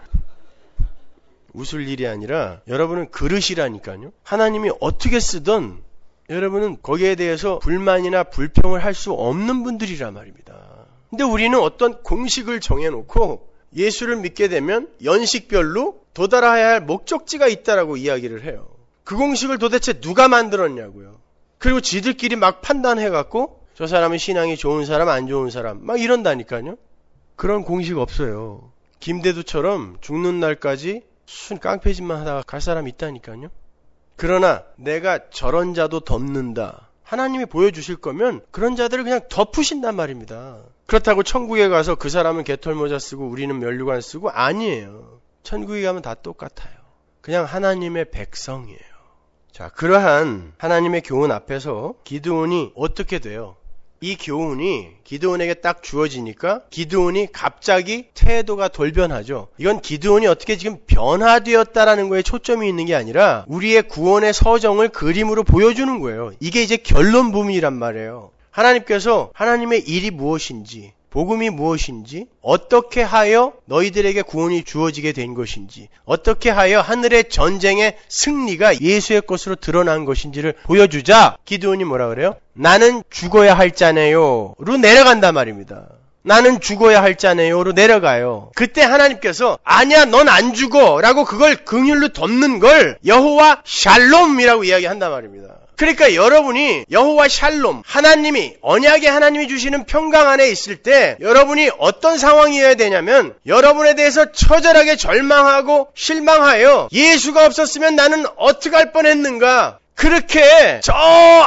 웃을 일이 아니라 여러분은 그릇이라니까요. 하나님이 어떻게 쓰든 여러분은 거기에 대해서 불만이나 불평을 할 수 없는 분들이란 말입니다. 근데 우리는 어떤 공식을 정해놓고 예수를 믿게 되면 연식별로 도달해야 할 목적지가 있다라고 이야기를 해요. 그 공식을 도대체 누가 만들었냐고요. 그리고 지들끼리 막 판단해갖고 저 사람은 신앙이 좋은 사람 안 좋은 사람 막 이런다니까요. 그런 공식 없어요. 김대두처럼 죽는 날까지 순 깡패짓만 하다가 갈 사람 있다니까요. 그러나 내가 저런 자도 덮는다. 하나님이 보여주실 거면 그런 자들을 그냥 덮으신단 말입니다. 그렇다고 천국에 가서 그 사람은 개털모자 쓰고 우리는 면류관 쓰고 아니에요. 천국에 가면 다 똑같아요. 그냥 하나님의 백성이에요. 자, 그러한 하나님의 교훈 앞에서 기드온이 어떻게 돼요? 이 교훈이 기드온에게 딱 주어지니까 기드온이 갑자기 태도가 돌변하죠. 이건 기드온이 어떻게 지금 변화되었다라는 거에 초점이 있는 게 아니라 우리의 구원의 서정을 그림으로 보여주는 거예요. 이게 이제 결론 부분이란 말이에요. 하나님께서 하나님의 일이 무엇인지, 복음이 무엇인지, 어떻게 하여 너희들에게 구원이 주어지게 된 것인지, 어떻게 하여 하늘의 전쟁의 승리가 예수의 것으로 드러난 것인지를 보여주자 기드온이 뭐라 그래요? 나는 죽어야 할 자네요 로 내려간단 말입니다. 나는 죽어야 할 자네요 로 내려가요. 그때 하나님께서 아니야 넌 안 죽어 라고 그걸 긍휼로 덮는 걸 여호와 샬롬이라고 이야기한단 말입니다. 그러니까 여러분이 여호와 샬롬, 하나님이, 언약의 하나님이 주시는 평강 안에 있을 때 여러분이 어떤 상황이어야 되냐면 여러분에 대해서 처절하게 절망하고 실망하여 예수가 없었으면 나는 어떻게 할 뻔했는가, 그렇게 저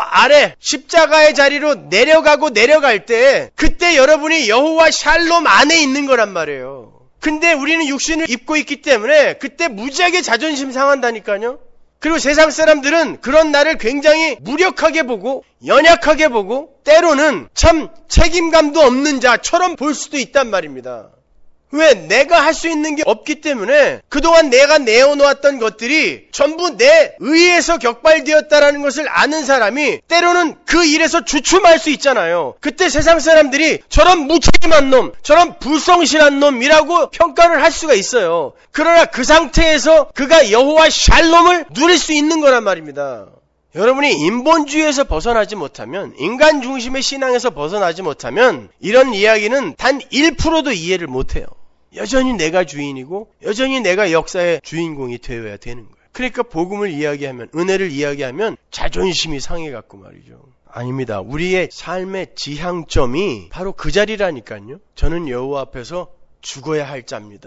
아래 십자가의 자리로 내려가고 내려갈 때 그때 여러분이 여호와 샬롬 안에 있는 거란 말이에요. 근데 우리는 육신을 입고 있기 때문에 그때 무지하게 자존심 상한다니까요. 그리고 세상 사람들은 그런 나를 굉장히 무력하게 보고 연약하게 보고 때로는 참 책임감도 없는 자처럼 볼 수도 있단 말입니다. 왜? 내가 할 수 있는 게 없기 때문에 그동안 내가 내어놓았던 것들이 전부 내 의에서 격발되었다라는 것을 아는 사람이 때로는 그 일에서 주춤할 수 있잖아요. 그때 세상 사람들이 저런 무책임한 놈, 저런 불성실한 놈이라고 평가를 할 수가 있어요. 그러나 그 상태에서 그가 여호와 샬롬을 누릴 수 있는 거란 말입니다. 여러분이 인본주의에서 벗어나지 못하면, 인간 중심의 신앙에서 벗어나지 못하면 이런 이야기는 단 일 퍼센트도 이해를 못해요. 여전히 내가 주인이고 여전히 내가 역사의 주인공이 되어야 되는 거예요. 그러니까 복음을 이야기하면, 은혜를 이야기하면 자존심이 상해갖고 말이죠. 아닙니다. 우리의 삶의 지향점이 바로 그 자리라니까요. 저는 여호와 앞에서 죽어야 할 자입니다.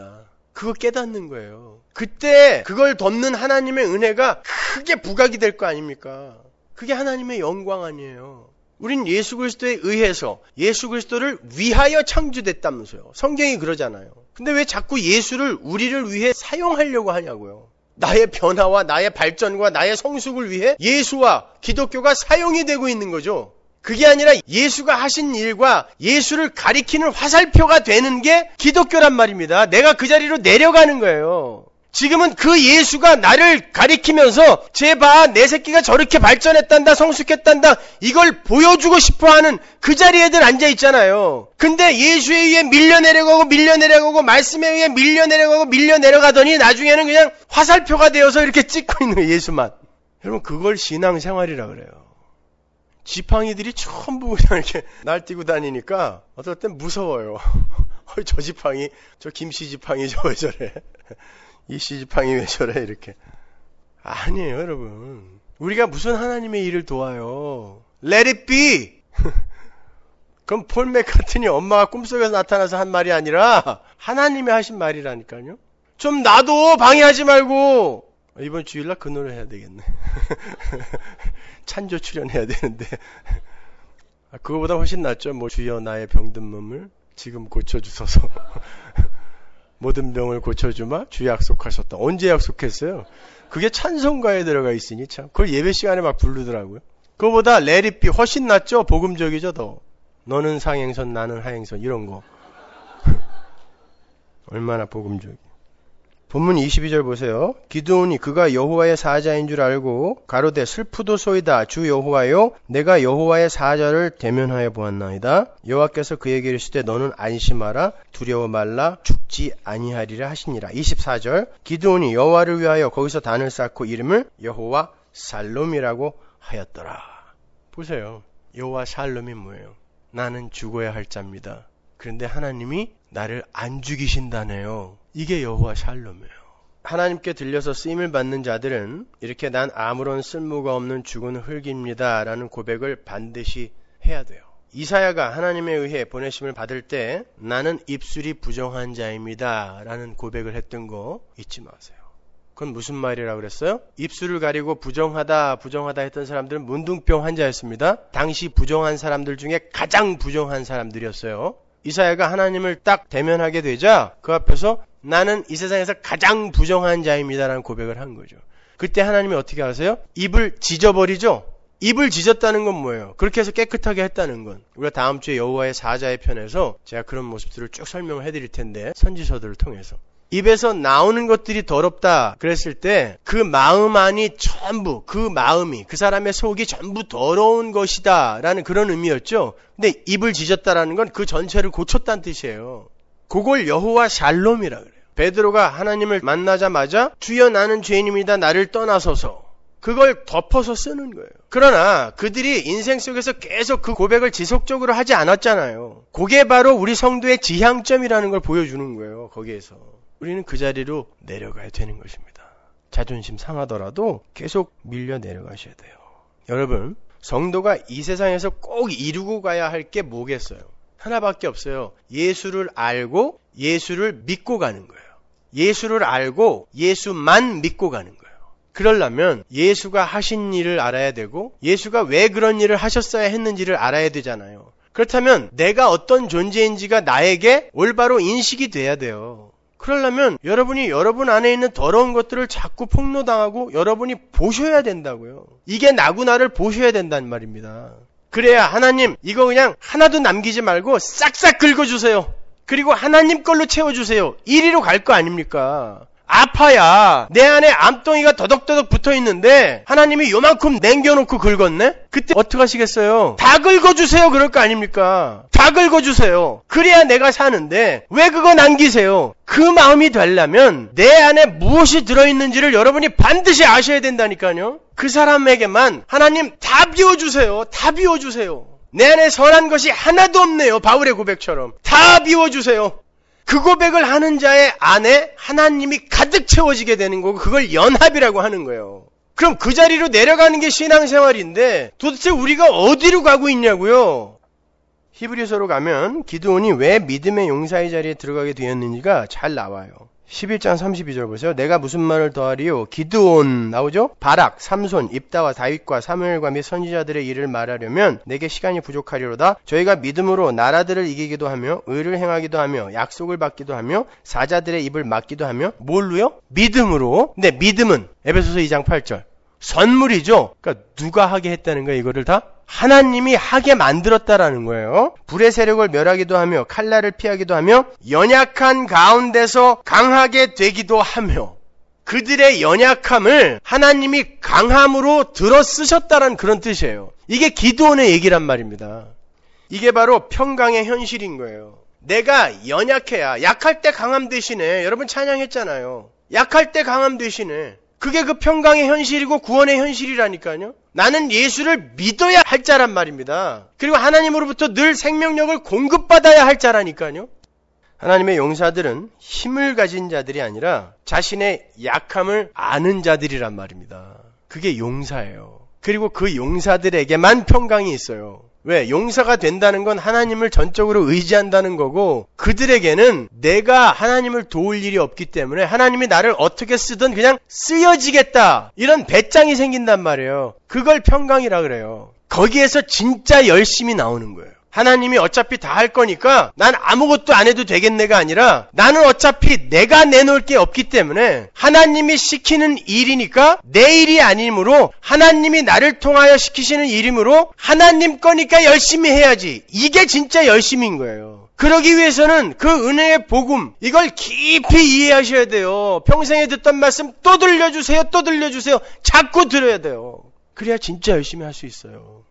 그거 깨닫는 거예요. 그때 그걸 덮는 하나님의 은혜가 크게 부각이 될 거 아닙니까? 그게 하나님의 영광 아니에요. 우린 예수 그리스도에 의해서 예수 그리스도를 위하여 창조됐다면서요. 성경이 그러잖아요. 근데 왜 자꾸 예수를 우리를 위해 사용하려고 하냐고요. 나의 변화와 나의 발전과 나의 성숙을 위해 예수와 기독교가 사용이 되고 있는 거죠. 그게 아니라 예수가 하신 일과 예수를 가리키는 화살표가 되는 게 기독교란 말입니다. 내가 그 자리로 내려가는 거예요. 지금은 그 예수가 나를 가리키면서 제봐 내 새끼가 저렇게 발전했단다 성숙했단다 이걸 보여주고 싶어하는 그 자리에 들 앉아있잖아요. 근데 예수에 의해 밀려내려가고 밀려내려가고 말씀에 의해 밀려내려가고 밀려내려가더니 나중에는 그냥 화살표가 되어서 이렇게 찍고 있는 거예요. 예수만. 여러분 그걸 신앙생활이라 그래요. 지팡이들이 전부 그냥 이렇게 날뛰고 다니니까 어떨 땐 무서워요. 저 지팡이 저 김씨 지팡이 저 왜 저래 이씨 지팡이 왜 저래 이렇게. 아니에요 여러분. 우리가 무슨 하나님의 일을 도와요. Let it be. 그럼 폴 맥카트니 엄마가 꿈속에서 나타나서 한 말이 아니라 하나님이 하신 말이라니까요. 좀 나도 방해하지 말고. 이번 주일날 그 노래 해야 되겠네. 찬조 출연해야 되는데. 그거보다 훨씬 낫죠. 뭐 주여 나의 병든 몸을 지금 고쳐주소서. 모든 병을 고쳐주마 주 약속하셨다. 언제 약속했어요? 그게 찬송가에 들어가 있으니 참 그걸 예배 시간에 막 부르더라고요. 그거보다 Let it be 훨씬 낫죠. 복음적이죠. 더 너는 상행선 나는 하행선 이런 거 얼마나 복음적이. 본문 이십이 절 보세요. 기드온이 그가 여호와의 사자인 줄 알고 가로되 슬프도소이다 주 여호와여 내가 여호와의 사자를 대면하여 보았나이다. 여호와께서 그에게 이르시되 너는 안심하라 두려워 말라 죽지 아니하리라 하시니라. 이십사 절 기드온이 여호와를 위하여 거기서 단을 쌓고 이름을 여호와 살롬이라고 하였더라. 보세요. 여호와 살롬이 뭐예요? 나는 죽어야 할 자입니다. 그런데 하나님이 나를 안 죽이신다네요. 이게 여호와 샬롬이에요. 하나님께 들려서 쓰임을 받는 자들은 이렇게 난 아무런 쓸모가 없는 죽은 흙입니다 라는 고백을 반드시 해야 돼요. 이사야가 하나님에 의해 보내심을 받을 때 나는 입술이 부정한 자입니다 라는 고백을 했던 거 잊지 마세요. 그건 무슨 말이라고 그랬어요? 입술을 가리고 부정하다 부정하다 했던 사람들은 문둥병 환자였습니다. 당시 부정한 사람들 중에 가장 부정한 사람들이었어요. 이사야가 하나님을 딱 대면하게 되자 그 앞에서 나는 이 세상에서 가장 부정한 자입니다라는 고백을 한 거죠. 그때 하나님이 어떻게 하세요? 입을 찢어버리죠. 입을 찢었다는 건 뭐예요? 그렇게 해서 깨끗하게 했다는 건 우리가 다음 주에 여호와의 사자의 편에서 제가 그런 모습들을 쭉 설명을 해드릴 텐데 선지서들을 통해서 입에서 나오는 것들이 더럽다 그랬을 때 그 마음 안이 전부 그 마음이 그 사람의 속이 전부 더러운 것이다 라는 그런 의미였죠. 근데 입을 찢었다라는 건 그 전체를 고쳤다는 뜻이에요. 그걸 여호와 샬롬이라 그래요. 베드로가 하나님을 만나자마자 주여 나는 죄인입니다 나를 떠나소서 그걸 덮어서 쓰는 거예요. 그러나 그들이 인생 속에서 계속 그 고백을 지속적으로 하지 않았잖아요. 그게 바로 우리 성도의 지향점이라는 걸 보여주는 거예요. 거기에서 우리는 그 자리로 내려가야 되는 것입니다. 자존심 상하더라도 계속 밀려 내려가셔야 돼요. 여러분 성도가 이 세상에서 꼭 이루고 가야 할 게 뭐겠어요? 하나밖에 없어요. 예수를 알고 예수를 믿고 가는 거예요. 예수를 알고 예수만 믿고 가는 거예요. 그러려면 예수가 하신 일을 알아야 되고 예수가 왜 그런 일을 하셨어야 했는지를 알아야 되잖아요. 그렇다면 내가 어떤 존재인지가 나에게 올바로 인식이 돼야 돼요. 그러려면 여러분이 여러분 안에 있는 더러운 것들을 자꾸 폭로당하고 여러분이 보셔야 된다고요. 이게 나구나를 보셔야 된단 말입니다. 그래야 하나님 이거 그냥 하나도 남기지 말고 싹싹 긁어주세요. 그리고 하나님 걸로 채워주세요. 이리로 갈 거 아닙니까? 아파야 내 안에 암덩이가 더덕더덕 붙어있는데 하나님이 요만큼 남겨놓고 긁었네? 그때 어떡하시겠어요? 다 긁어주세요 그럴 거 아닙니까? 다 긁어주세요. 그래야 내가 사는데 왜 그거 남기세요? 그 마음이 되려면 내 안에 무엇이 들어있는지를 여러분이 반드시 아셔야 된다니까요. 그 사람에게만 하나님 다 비워주세요. 다 비워주세요. 내 안에 선한 것이 하나도 없네요. 바울의 고백처럼 다 비워주세요. 그 고백을 하는 자의 안에 하나님이 가득 채워지게 되는 거고 그걸 연합이라고 하는 거예요. 그럼 그 자리로 내려가는 게 신앙생활인데 도대체 우리가 어디로 가고 있냐고요. 히브리서로 가면 기드온이 왜 믿음의 용사의 자리에 들어가게 되었는지가 잘 나와요. 십일 장 삼십이 절 보세요. 내가 무슨 말을 더하리요? 기드온 나오죠? 바락, 삼손, 입다와 다윗과 사무엘과 및 선지자들의 일을 말하려면 내게 시간이 부족하리로다. 저희가 믿음으로 나라들을 이기기도 하며 의를 행하기도 하며 약속을 받기도 하며 사자들의 입을 막기도 하며 뭘로요? 믿음으로. 근데 믿음은 에베소서 이 장 팔 절 선물이죠. 그러니까 누가 하게 했다는 거예요? 이거를 다? 하나님이 하게 만들었다라는 거예요. 불의 세력을 멸하기도 하며 칼날을 피하기도 하며 연약한 가운데서 강하게 되기도 하며 그들의 연약함을 하나님이 강함으로 들어 쓰셨다는 그런 뜻이에요. 이게 기드온의 얘기란 말입니다. 이게 바로 평강의 현실인 거예요. 내가 연약해야 약할 때 강함 되시네. 여러분 찬양했잖아요. 약할 때 강함 되시네. 그게 그 평강의 현실이고 구원의 현실이라니까요. 나는 예수를 믿어야 할 자란 말입니다. 그리고 하나님으로부터 늘 생명력을 공급받아야 할 자라니까요. 하나님의 용사들은 힘을 가진 자들이 아니라 자신의 약함을 아는 자들이란 말입니다. 그게 용사예요. 그리고 그 용사들에게만 평강이 있어요. 왜? 용사가 된다는 건 하나님을 전적으로 의지한다는 거고 그들에게는 내가 하나님을 도울 일이 없기 때문에 하나님이 나를 어떻게 쓰든 그냥 쓰여지겠다. 이런 배짱이 생긴단 말이에요. 그걸 평강이라 그래요. 거기에서 진짜 열심이 나오는 거예요. 하나님이 어차피 다 할 거니까 난 아무것도 안 해도 되겠네가 아니라 나는 어차피 내가 내놓을 게 없기 때문에 하나님이 시키는 일이니까 내 일이 아니므로 하나님이 나를 통하여 시키시는 일이므로 하나님 거니까 열심히 해야지. 이게 진짜 열심인 거예요. 그러기 위해서는 그 은혜의 복음 이걸 깊이 이해하셔야 돼요. 평생에 듣던 말씀 또 들려주세요. 또 들려주세요. 자꾸 들어야 돼요. 그래야 진짜 열심히 할 수 있어요.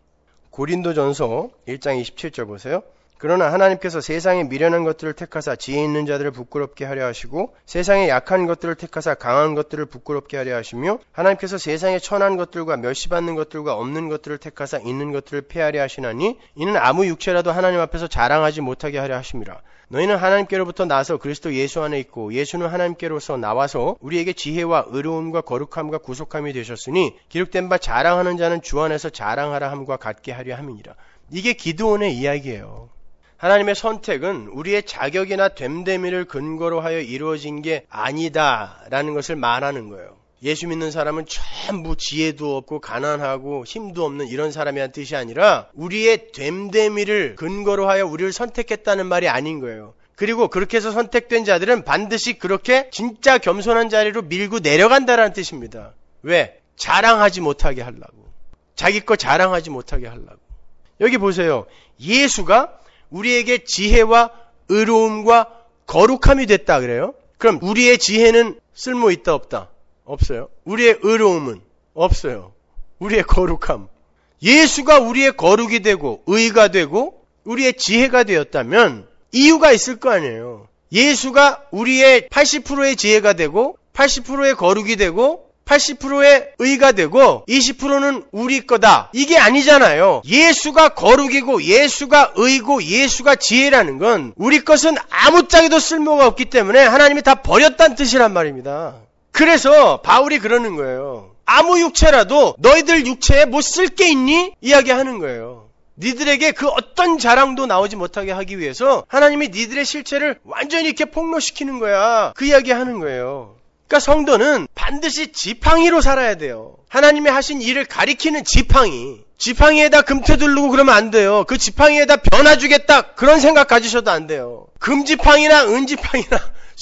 고린도전서 일 장 이십칠 절 보세요. 그러나 하나님께서 세상의 미련한 것들을 택하사 지혜 있는 자들을 부끄럽게 하려 하시고 세상의 약한 것들을 택하사 강한 것들을 부끄럽게 하려 하시며 하나님께서 세상의 천한 것들과 멸시받는 것들과 없는 것들을 택하사 있는 것들을 폐하려 하시나니 이는 아무 육체라도 하나님 앞에서 자랑하지 못하게 하려 하심이라. 너희는 하나님께로부터 나서 그리스도 예수 안에 있고 예수는 하나님께로서 나와서 우리에게 지혜와 의로움과 거룩함과 구속함이 되셨으니 기록된 바 자랑하는 자는 주 안에서 자랑하라 함과 같게 하려 함이니라. 이게 기드온의 이야기예요. 하나님의 선택은 우리의 자격이나 됨됨이를 근거로 하여 이루어진 게 아니다라는 것을 말하는 거예요. 예수 믿는 사람은 전부 지혜도 없고 가난하고 힘도 없는 이런 사람이란 뜻이 아니라 우리의 됨됨이를 근거로 하여 우리를 선택했다는 말이 아닌 거예요. 그리고 그렇게 해서 선택된 자들은 반드시 그렇게 진짜 겸손한 자리로 밀고 내려간다는 뜻입니다. 왜? 자랑하지 못하게 하려고. 자기 거 자랑하지 못하게 하려고. 여기 보세요. 예수가 우리에게 지혜와 의로움과 거룩함이 됐다 그래요? 그럼 우리의 지혜는 쓸모 있다 없다? 없어요. 우리의 의로움은 없어요. 우리의 거룩함. 예수가 우리의 거룩이 되고 의가 되고 우리의 지혜가 되었다면 이유가 있을 거 아니에요. 예수가 우리의 팔십 퍼센트의 지혜가 되고 팔십 퍼센트의 거룩이 되고 팔십 퍼센트의 의가 되고 이십 퍼센트는 우리 거다. 이게 아니잖아요. 예수가 거룩이고 예수가 의고 예수가 지혜라는 건 우리 것은 아무짝에도 쓸모가 없기 때문에 하나님이 다 버렸다는 뜻이란 말입니다. 그래서 바울이 그러는 거예요. 아무 육체라도 너희들 육체에 뭐 쓸 게 있니? 이야기하는 거예요. 니들에게 그 어떤 자랑도 나오지 못하게 하기 위해서 하나님이 니들의 실체를 완전히 이렇게 폭로시키는 거야. 그 이야기하는 거예요. 그러니까 성도는 반드시 지팡이로 살아야 돼요. 하나님이 하신 일을 가리키는 지팡이. 지팡이에다 금태 두르고 그러면 안 돼요. 그 지팡이에다 변화 주겠다. 그런 생각 가지셔도 안 돼요. 금지팡이나 은지팡이나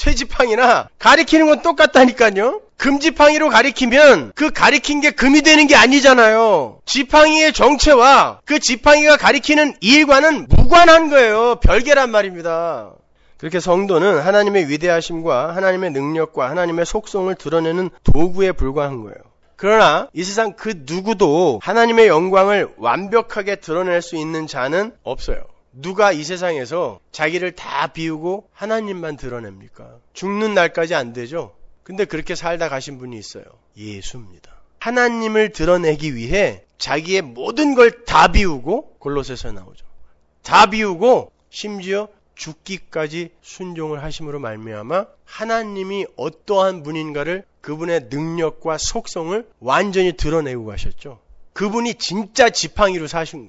쇠지팡이나 가리키는 건 똑같다니까요. 금지팡이로 가리키면 그 가리킨 게 금이 되는 게 아니잖아요. 지팡이의 정체와 그 지팡이가 가리키는 일과는 무관한 거예요. 별개란 말입니다. 그렇게 성도는 하나님의 위대하심과 하나님의 능력과 하나님의 속성을 드러내는 도구에 불과한 거예요. 그러나 이 세상 그 누구도 하나님의 영광을 완벽하게 드러낼 수 있는 자는 없어요. 누가 이 세상에서 자기를 다 비우고 하나님만 드러냅니까? 죽는 날까지 안 되죠? 근데 그렇게 살다 가신 분이 있어요. 예수입니다. 하나님을 드러내기 위해 자기의 모든 걸 다 비우고, 골로새서에 나오죠. 다 비우고 심지어 죽기까지 순종을 하심으로 말미암아 하나님이 어떠한 분인가를 그분의 능력과 속성을 완전히 드러내고 가셨죠. 그분이 진짜 지팡이로 사신 거예요.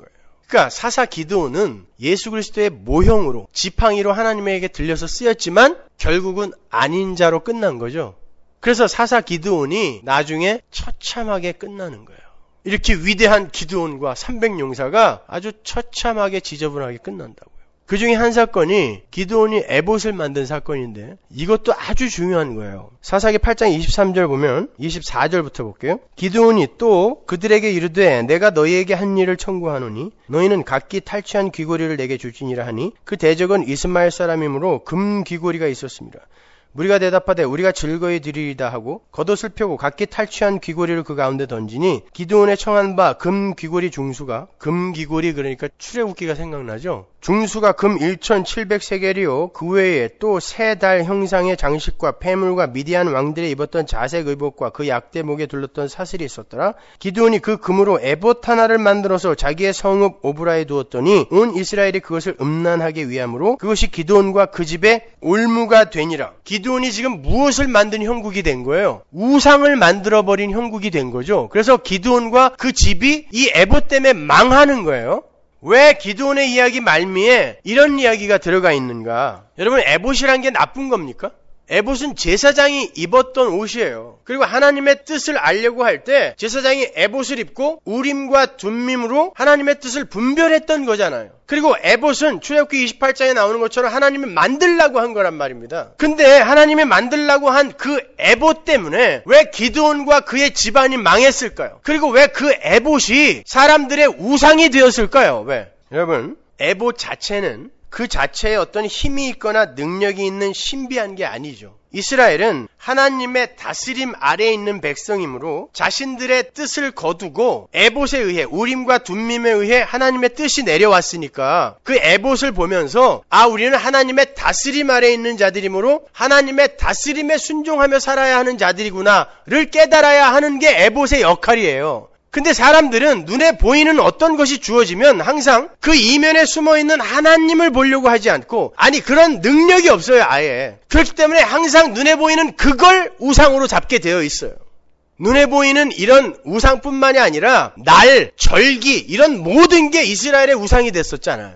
그러니까 사사 기드온은 예수 그리스도의 모형으로 지팡이로 하나님에게 들려서 쓰였지만 결국은 아닌 자로 끝난 거죠. 그래서 사사 기드온이 나중에 처참하게 끝나는 거예요. 이렇게 위대한 기드온과 삼백 용사가 아주 처참하게 지저분하게 끝난다고요. 그 중에 한 사건이 기드온이 에봇을 만든 사건인데 이것도 아주 중요한 거예요. 사사기 팔 장 이십삼 절 보면 이십사 절부터 볼게요. 기드온이 또 그들에게 이르되 내가 너희에게 한 일을 청구하노니 너희는 각기 탈취한 귀고리를 내게 주지니라 하니 그 대적은 이스마엘 사람이므로 금 귀고리가 있었습니다. 무리가 대답하되 우리가 즐거이 드리리다 하고 겉옷을 펴고 각기 탈취한 귀고리를 그 가운데 던지니 기드온의 청한 바 금 귀고리 중수가 금 귀고리 그러니까 출애굽기가 생각나죠. 중수가 금 천칠백 세겔이요 그 외에 또 세 달 형상의 장식과 폐물과 미디안 왕들이 입었던 자색 의복과 그 약대목에 둘렀던 사슬이 있었더라. 기드온이 그 금으로 에봇 하나를 만들어서 자기의 성읍 오브라에 두었더니 온 이스라엘이 그것을 음란하게 위함으로 그것이 기드온과 그 집의 올무가 되니라. 기드온이 지금 무엇을 만든 형국이 된 거예요? 우상을 만들어버린 형국이 된 거죠. 그래서 기드온과 그 집이 이 에봇 때문에 망하는 거예요. 왜 기드온의 이야기 말미에 이런 이야기가 들어가 있는가? 여러분, 에봇이란 게 나쁜 겁니까? 에봇은 제사장이 입었던 옷이에요. 그리고 하나님의 뜻을 알려고 할 때 제사장이 에봇을 입고 우림과 둠밈으로 하나님의 뜻을 분별했던 거잖아요. 그리고 에봇은 출애굽기 이십팔 장에 나오는 것처럼 하나님이 만들라고 한 거란 말입니다. 근데 하나님이 만들라고 한 그 에봇 때문에 왜 기드온과 그의 집안이 망했을까요? 그리고 왜 그 에봇이 사람들의 우상이 되었을까요? 왜? 여러분, 에봇 자체는 그 자체에 어떤 힘이 있거나 능력이 있는 신비한 게 아니죠. 이스라엘은 하나님의 다스림 아래에 있는 백성이므로 자신들의 뜻을 거두고 에봇에 의해 우림과 둠밈에 의해 하나님의 뜻이 내려왔으니까 그 에봇을 보면서 아 우리는 하나님의 다스림 아래에 있는 자들이므로 하나님의 다스림에 순종하며 살아야 하는 자들이구나를 깨달아야 하는 게 에봇의 역할이에요. 근데 사람들은 눈에 보이는 어떤 것이 주어지면 항상 그 이면에 숨어있는 하나님을 보려고 하지 않고 아니 그런 능력이 없어요 아예. 그렇기 때문에 항상 눈에 보이는 그걸 우상으로 잡게 되어 있어요. 눈에 보이는 이런 우상뿐만이 아니라 날, 절기 이런 모든 게 이스라엘의 우상이 됐었잖아요.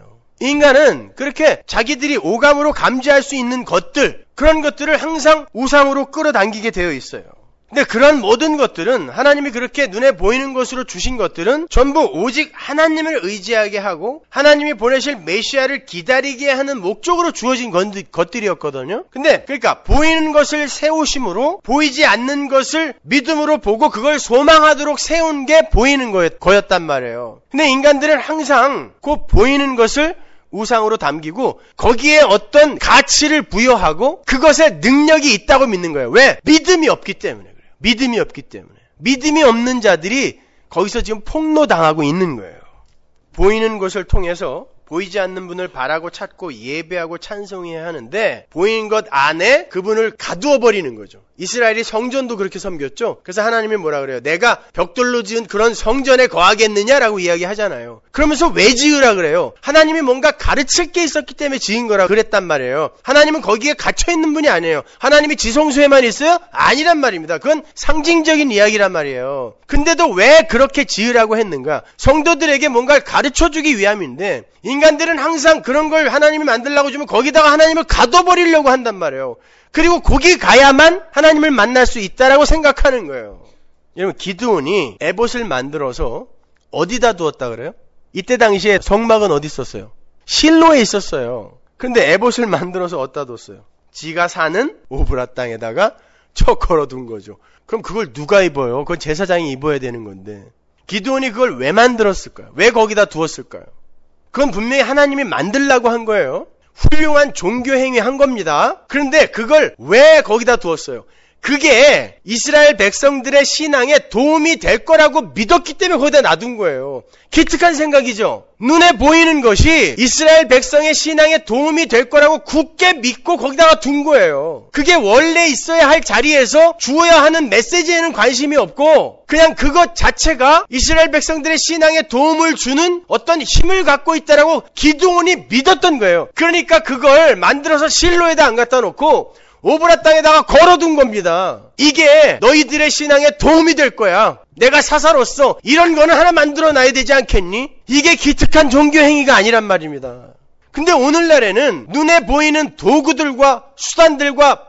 인간은 그렇게 자기들이 오감으로 감지할 수 있는 것들 그런 것들을 항상 우상으로 끌어당기게 되어 있어요. 근데 그런 모든 것들은 하나님이 그렇게 눈에 보이는 것으로 주신 것들은 전부 오직 하나님을 의지하게 하고 하나님이 보내실 메시아를 기다리게 하는 목적으로 주어진 것들이었거든요. 근데 그러니까 보이는 것을 세우심으로 보이지 않는 것을 믿음으로 보고 그걸 소망하도록 세운 게 보이는 거였단 말이에요. 근데 인간들은 항상 그 보이는 것을 우상으로 담기고 거기에 어떤 가치를 부여하고 그것에 능력이 있다고 믿는 거예요. 왜? 믿음이 없기 때문에. 믿음이 없기 때문에. 믿음이 없는 자들이 거기서 지금 폭로당하고 있는 거예요. 보이는 것을 통해서 보이지 않는 분을 바라고 찾고 예배하고 찬송해야 하는데 보이는 것 안에 그분을 가두어 버리는 거죠. 이스라엘이 성전도 그렇게 섬겼죠. 그래서 하나님이 뭐라 그래요? 내가 벽돌로 지은 그런 성전에 거하겠느냐라고 이야기하잖아요. 그러면서 왜 지으라 그래요? 하나님이 뭔가 가르칠 게 있었기 때문에 지은 거라 그랬단 말이에요. 하나님은 거기에 갇혀있는 분이 아니에요. 하나님이 지성소에만 있어요? 아니란 말입니다. 그건 상징적인 이야기란 말이에요. 근데도 왜 그렇게 지으라고 했는가? 성도들에게 뭔가를 가르쳐주기 위함인데 인간들은 항상 그런 걸 하나님이 만들려고 주면 거기다가 하나님을 가둬버리려고 한단 말이에요. 그리고 거기 가야만 하나님을 만날 수 있다라고 생각하는 거예요. 여러분, 기드온이 에봇을 만들어서 어디다 두었다 그래요? 이때 당시에 성막은 어디 있었어요? 실로에 있었어요. 그런데 에봇을 만들어서 어디다 뒀어요? 지가 사는 오브라 땅에다가 쳐 걸어둔 거죠. 그럼 그걸 누가 입어요? 그건 제사장이 입어야 되는 건데 기드온이 그걸 왜 만들었을까요? 왜 거기다 두었을까요? 그건 분명히 하나님이 만들라고 한 거예요. 훌륭한 종교 행위 한 겁니다. 그런데 그걸 왜 거기다 두었어요? 그게 이스라엘 백성들의 신앙에 도움이 될 거라고 믿었기 때문에 거기다 놔둔 거예요. 기특한 생각이죠. 눈에 보이는 것이 이스라엘 백성의 신앙에 도움이 될 거라고 굳게 믿고 거기다가 둔 거예요. 그게 원래 있어야 할 자리에서 주어야 하는 메시지에는 관심이 없고 그냥 그것 자체가 이스라엘 백성들의 신앙에 도움을 주는 어떤 힘을 갖고 있다라고 기드온이 믿었던 거예요. 그러니까 그걸 만들어서 실로에다 안 갖다 놓고 오브라 땅에다가 걸어둔 겁니다. 이게 너희들의 신앙에 도움이 될 거야. 내가 사사로서 이런 거는 하나 만들어놔야 되지 않겠니? 이게 기특한 종교 행위가 아니란 말입니다. 근데 오늘날에는 눈에 보이는 도구들과 수단들과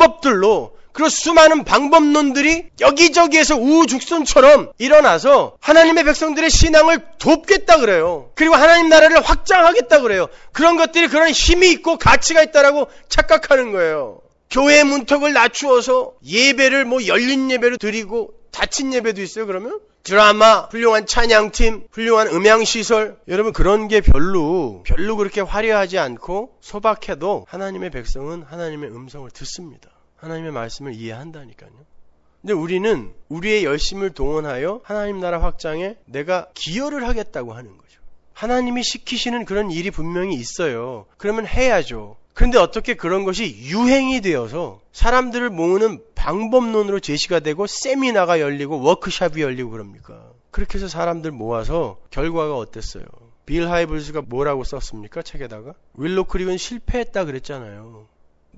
방법들로 그리고 수많은 방법론들이 여기저기에서 우후죽순처럼 일어나서 하나님의 백성들의 신앙을 돕겠다 그래요. 그리고 하나님 나라를 확장하겠다 그래요. 그런 것들이 그런 힘이 있고 가치가 있다라고 착각하는 거예요. 교회 문턱을 낮추어서 예배를 뭐 열린 예배로 드리고 닫힌 예배도 있어요. 그러면 드라마, 훌륭한 찬양팀, 훌륭한 음향시설, 여러분 그런 게 별로 별로 그렇게 화려하지 않고 소박해도 하나님의 백성은 하나님의 음성을 듣습니다. 하나님의 말씀을 이해한다니까요. 근데 우리는 우리의 열심을 동원하여 하나님 나라 확장에 내가 기여를 하겠다고 하는 거죠. 하나님이 시키시는 그런 일이 분명히 있어요. 그러면 해야죠. 그런데 어떻게 그런 것이 유행이 되어서 사람들을 모으는 방법론으로 제시가 되고 세미나가 열리고 워크숍이 열리고 그럽니까? 그렇게 해서 사람들 모아서 결과가 어땠어요? 빌 하이블스가 뭐라고 썼습니까? 책에다가 윌로 크릭은 실패했다 그랬잖아요.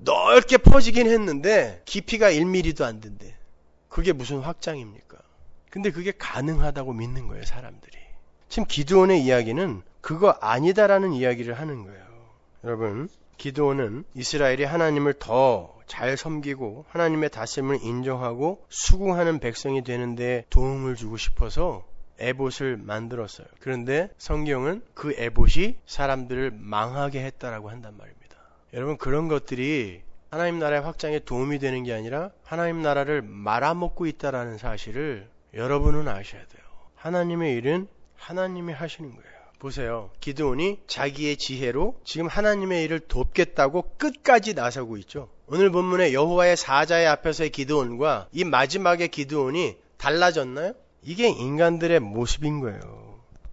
넓게 퍼지긴 했는데 깊이가 일 밀리미터도 안 된대. 그게 무슨 확장입니까? 근데 그게 가능하다고 믿는 거예요, 사람들이. 지금 기드온의 이야기는 그거 아니다라는 이야기를 하는 거예요. 여러분, 기드온은 이스라엘이 하나님을 더 잘 섬기고 하나님의 다스림을 인정하고 수긍하는 백성이 되는 데 도움을 주고 싶어서 에봇을 만들었어요. 그런데 성경은 그 에봇이 사람들을 망하게 했다라고 한단 말입니다. 여러분, 그런 것들이 하나님 나라의 확장에 도움이 되는 게 아니라 하나님 나라를 말아먹고 있다라는 사실을 여러분은 아셔야 돼요. 하나님의 일은 하나님이 하시는 거예요. 보세요. 기드온이 자기의 지혜로 지금 하나님의 일을 돕겠다고 끝까지 나서고 있죠. 오늘 본문의 여호와의 사자의 앞에서의 기드온과 이 마지막의 기드온이 달라졌나요? 이게 인간들의 모습인 거예요.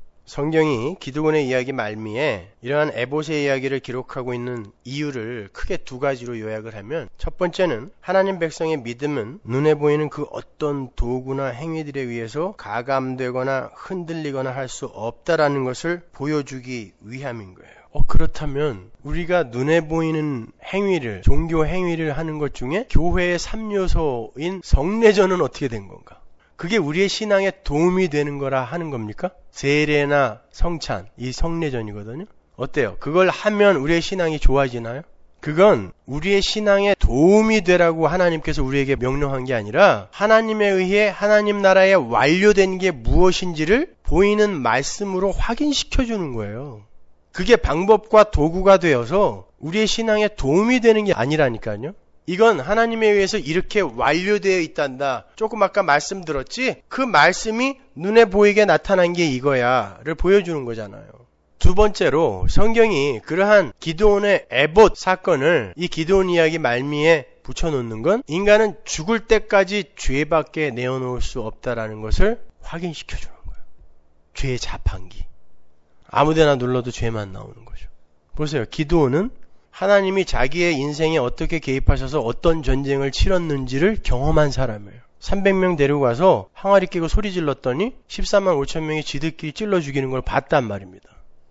성경이 기드온의 이야기 말미에 이러한 에봇의 이야기를 기록하고 있는 이유를 크게 두 가지로 요약을 하면, 첫 번째는 하나님 백성의 믿음은 눈에 보이는 그 어떤 도구나 행위들에 의해서 가감되거나 흔들리거나 할 수 없다라는 것을 보여주기 위함인 거예요. 어, 그렇다면 우리가 눈에 보이는 행위를, 종교 행위를 하는 것 중에 교회의 삼 요소인 성례전은 어떻게 된 건가? 그게 우리의 신앙에 도움이 되는 거라 하는 겁니까? 세례나 성찬, 이 성례전이거든요. 어때요? 그걸 하면 우리의 신앙이 좋아지나요? 그건 우리의 신앙에 도움이 되라고 하나님께서 우리에게 명령한 게 아니라 하나님에 의해 하나님 나라에 완료된 게 무엇인지를 보이는 말씀으로 확인시켜 주는 거예요. 그게 방법과 도구가 되어서 우리의 신앙에 도움이 되는 게 아니라니까요. 이건 하나님에 의해서 이렇게 완료되어 있단다. 조금 아까 말씀 들었지? 그 말씀이 눈에 보이게 나타난 게 이거야를 보여주는 거잖아요. 두 번째로 성경이 그러한 기드온의 에봇 사건을 이 기드온 이야기 말미에 붙여놓는 건 인간은 죽을 때까지 죄밖에 내어놓을 수 없다라는 것을 확인시켜주는 거예요. 죄의 자판기. 아무데나 눌러도 죄만 나오는 거죠. 보세요. 기드온은 하나님이 자기의 인생에 어떻게 개입하셔서 어떤 전쟁을 치렀는지를 경험한 사람이에요. 삼백 명 데리고 가서 항아리 끼고 소리 질렀더니 십사만 오천 명이 지들끼리 찔러 죽이는 걸 봤단 말입니다.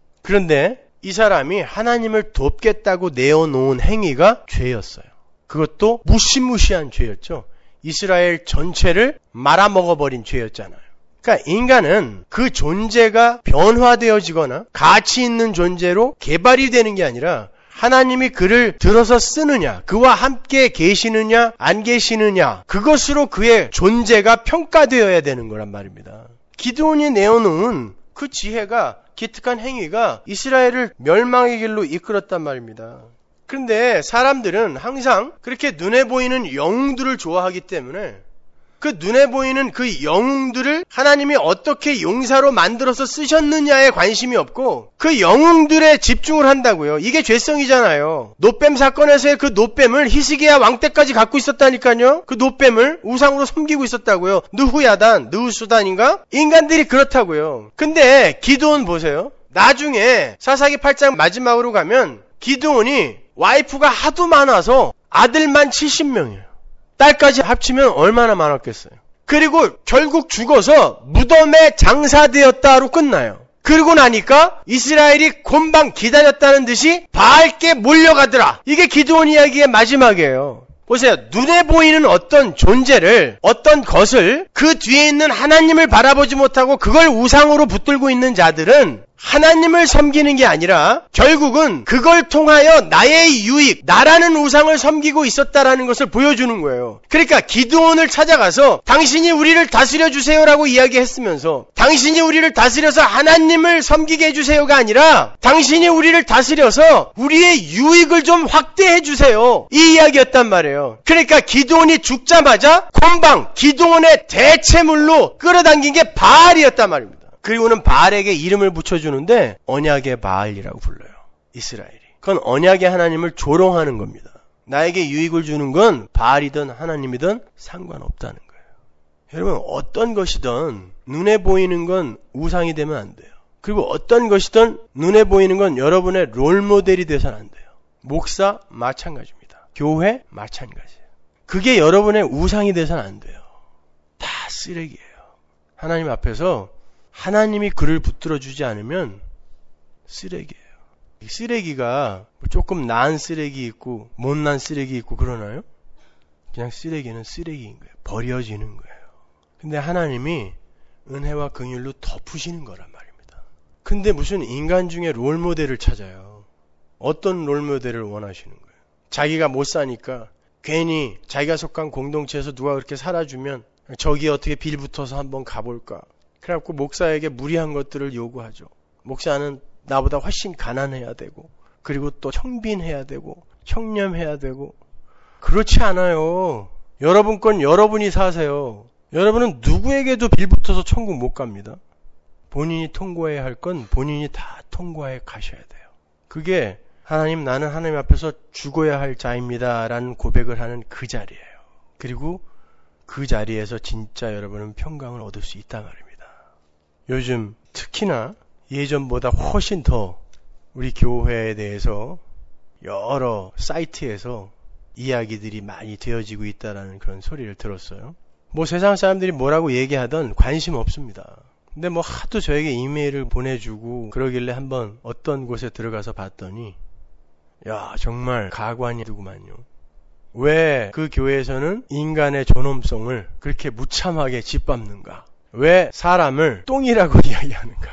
그런데 이 사람이 하나님을 돕겠다고 내어놓은 행위가 죄였어요. 그것도 무시무시한 죄였죠. 이스라엘 전체를 말아먹어버린 죄였잖아요. 그러니까 인간은 그 존재가 변화되어지거나 가치 있는 존재로 개발이 되는 게 아니라 하나님이 그를 들어서 쓰느냐, 그와 함께 계시느냐, 안 계시느냐, 그것으로 그의 존재가 평가되어야 되는 거란 말입니다. 기드온이 내어놓은 그 지혜가, 기특한 행위가 이스라엘을 멸망의 길로 이끌었단 말입니다. 그런데 사람들은 항상 그렇게 눈에 보이는 영웅들을 좋아하기 때문에 그 눈에 보이는 그 영웅들을 하나님이 어떻게 용사로 만들어서 쓰셨느냐에 관심이 없고 그 영웅들에 집중을 한다고요. 이게 죄성이잖아요. 노뱀 사건에서의 그 노뱀을 히스기야 왕 때까지 갖고 있었다니까요. 그 노뱀을 우상으로 섬기고 있었다고요. 느후야단, 느후수단인가? 인간들이 그렇다고요. 근데 기드온 보세요. 나중에 사사기 팔 장 마지막으로 가면 기드온이 와이프가 하도 많아서 아들만 칠십 명이에요. 딸까지 합치면 얼마나 많았겠어요. 그리고 결국 죽어서 무덤에 장사되었다로 끝나요. 그러고 나니까 이스라엘이 곤방 기다렸다는 듯이 바알께 몰려가더라. 이게 기드온 이야기의 마지막이에요. 보세요. 눈에 보이는 어떤 존재를, 어떤 것을 그 뒤에 있는 하나님을 바라보지 못하고 그걸 우상으로 붙들고 있는 자들은 하나님을 섬기는 게 아니라 결국은 그걸 통하여 나의 유익, 나라는 우상을 섬기고 있었다라는 것을 보여주는 거예요. 그러니까 기드온을 찾아가서 당신이 우리를 다스려 주세요라고 이야기했으면서 당신이 우리를 다스려서 하나님을 섬기게 해주세요가 아니라 당신이 우리를 다스려서 우리의 유익을 좀 확대해 주세요. 이 이야기였단 말이에요. 그러니까 기드온이 죽자마자 금방 기드온의 대체물로 끌어당긴 게 바알이었단 말입니다. 그리고는 바알에게 이름을 붙여주는데 언약의 바알이라고 불러요. 이스라엘이. 그건 언약의 하나님을 조롱하는 겁니다. 나에게 유익을 주는 건 바알이든 하나님이든 상관없다는 거예요. 여러분, 어떤 것이든 눈에 보이는 건 우상이 되면 안 돼요. 그리고 어떤 것이든 눈에 보이는 건 여러분의 롤모델이 돼서는 안 돼요. 목사 마찬가지입니다. 교회 마찬가지예요. 그게 여러분의 우상이 돼서는 안 돼요. 다 쓰레기예요. 하나님 앞에서 하나님이 그를 붙들어주지 않으면 쓰레기예요. 쓰레기가 조금 나은 쓰레기 있고 못난 쓰레기 있고 그러나요? 그냥 쓰레기는 쓰레기인 거예요. 버려지는 거예요. 근데 하나님이 은혜와 긍휼로 덮으시는 거란 말입니다. 근데 무슨 인간 중에 롤모델을 찾아요. 어떤 롤모델을 원하시는 거예요? 자기가 못 사니까 괜히 자기가 속한 공동체에서 누가 그렇게 살아주면 저기 어떻게 빌붙어서 한번 가볼까? 그래갖고 목사에게 무리한 것들을 요구하죠. 목사는 나보다 훨씬 가난해야 되고 그리고 또 청빈해야 되고 청렴해야 되고 그렇지 않아요. 여러분 건 여러분이 사세요. 여러분은 누구에게도 빌붙어서 천국 못 갑니다. 본인이 통과해야 할 건 본인이 다 통과해 가셔야 돼요. 그게 하나님 나는 하나님 앞에서 죽어야 할 자입니다 라는 고백을 하는 그 자리예요. 그리고 그 자리에서 진짜 여러분은 평강을 얻을 수 있단 말입니다. 요즘 특히나 예전보다 훨씬 더 우리 교회에 대해서 여러 사이트에서 이야기들이 많이 되어지고 있다는 그런 소리를 들었어요. 뭐 세상 사람들이 뭐라고 얘기하던 관심 없습니다. 근데 뭐 하도 저에게 이메일을 보내주고 그러길래 한번 어떤 곳에 들어가서 봤더니 야 정말 가관이더구만요. 왜 그 교회에서는 인간의 존엄성을 그렇게 무참하게 짓밟는가? 왜 사람을 똥이라고 이야기하는가?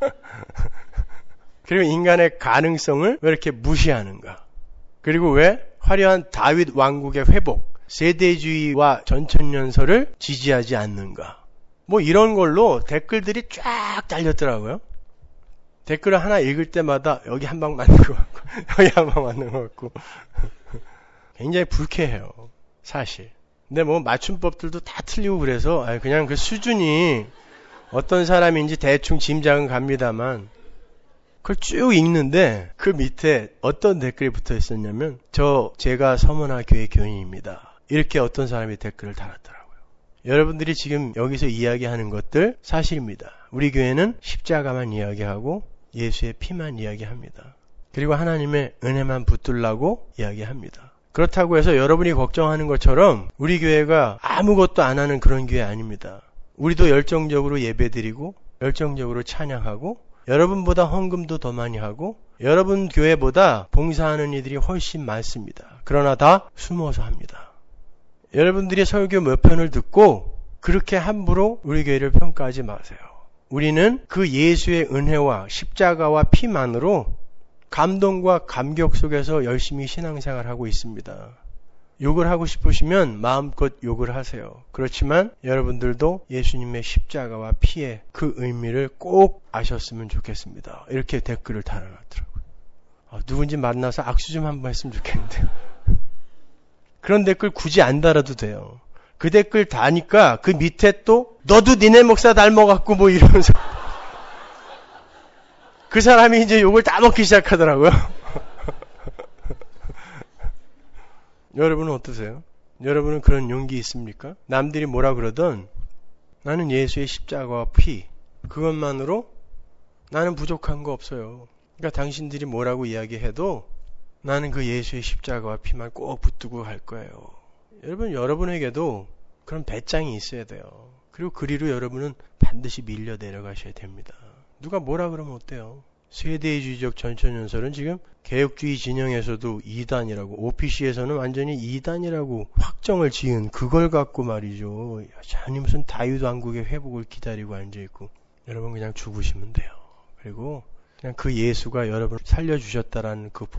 그리고 인간의 가능성을 왜 이렇게 무시하는가? 그리고 왜 화려한 다윗 왕국의 회복, 세대주의와 전천년설을 지지하지 않는가? 뭐 이런 걸로 댓글들이 쫙 달렸더라고요. 댓글을 하나 읽을 때마다 여기 한 방 맞는 것 같고 여기 한 방 맞는 것 같고 굉장히 불쾌해요. 사실. 근데 뭐 맞춤법들도 다 틀리고 그래서 그냥 그 수준이 어떤 사람인지 대충 짐작은 갑니다만 그걸 쭉 읽는데 그 밑에 어떤 댓글이 붙어 있었냐면 저 제가 서문화 교회 교인입니다. 이렇게 어떤 사람이 댓글을 달았더라고요. 여러분들이 지금 여기서 이야기하는 것들 사실입니다. 우리 교회는 십자가만 이야기하고 예수의 피만 이야기합니다. 그리고 하나님의 은혜만 붙들라고 이야기합니다. 그렇다고 해서 여러분이 걱정하는 것처럼 우리 교회가 아무것도 안 하는 그런 교회 아닙니다. 우리도 열정적으로 예배드리고 열정적으로 찬양하고 여러분보다 헌금도 더 많이 하고 여러분 교회보다 봉사하는 이들이 훨씬 많습니다. 그러나 다 숨어서 합니다. 여러분들이 설교 몇 편을 듣고 그렇게 함부로 우리 교회를 평가하지 마세요. 우리는 그 예수의 은혜와 십자가와 피만으로 감동과 감격 속에서 열심히 신앙생활하고 있습니다. 욕을 하고 싶으시면 마음껏 욕을 하세요. 그렇지만 여러분들도 예수님의 십자가와 피의 그 의미를 꼭 아셨으면 좋겠습니다. 이렇게 댓글을 달아놨더라고요. 아, 누군지 만나서 악수 좀 한번 했으면 좋겠는데요. 그런 댓글 굳이 안 달아도 돼요. 그 댓글 다니까 그 밑에 또 너도 니네 목사 닮아갖고 뭐 이러면서 그 사람이 이제 욕을 다 먹기 시작하더라고요. 여러분은 어떠세요? 여러분은 그런 용기 있습니까? 남들이 뭐라 그러던 나는 예수의 십자가와 피 그것만으로 나는 부족한 거 없어요. 그러니까 당신들이 뭐라고 이야기해도 나는 그 예수의 십자가와 피만 꼭 붙들고 갈 거예요. 여러분, 여러분에게도 그런 배짱이 있어야 돼요. 그리고 그리로 여러분은 반드시 밀려 내려가셔야 됩니다. 누가 뭐라 그러면 어때요? 세대주의적 전천연설은 지금 개혁주의 진영에서도 이단이라고, 오피씨에서는 완전히 이단이라고 확정을 지은 그걸 갖고 말이죠. 여전히 무슨 다윗왕국의 회복을 기다리고 앉아있고, 여러분 그냥 죽으시면 돼요. 그리고 그냥 그 예수가 여러분을 살려주셨다라는 그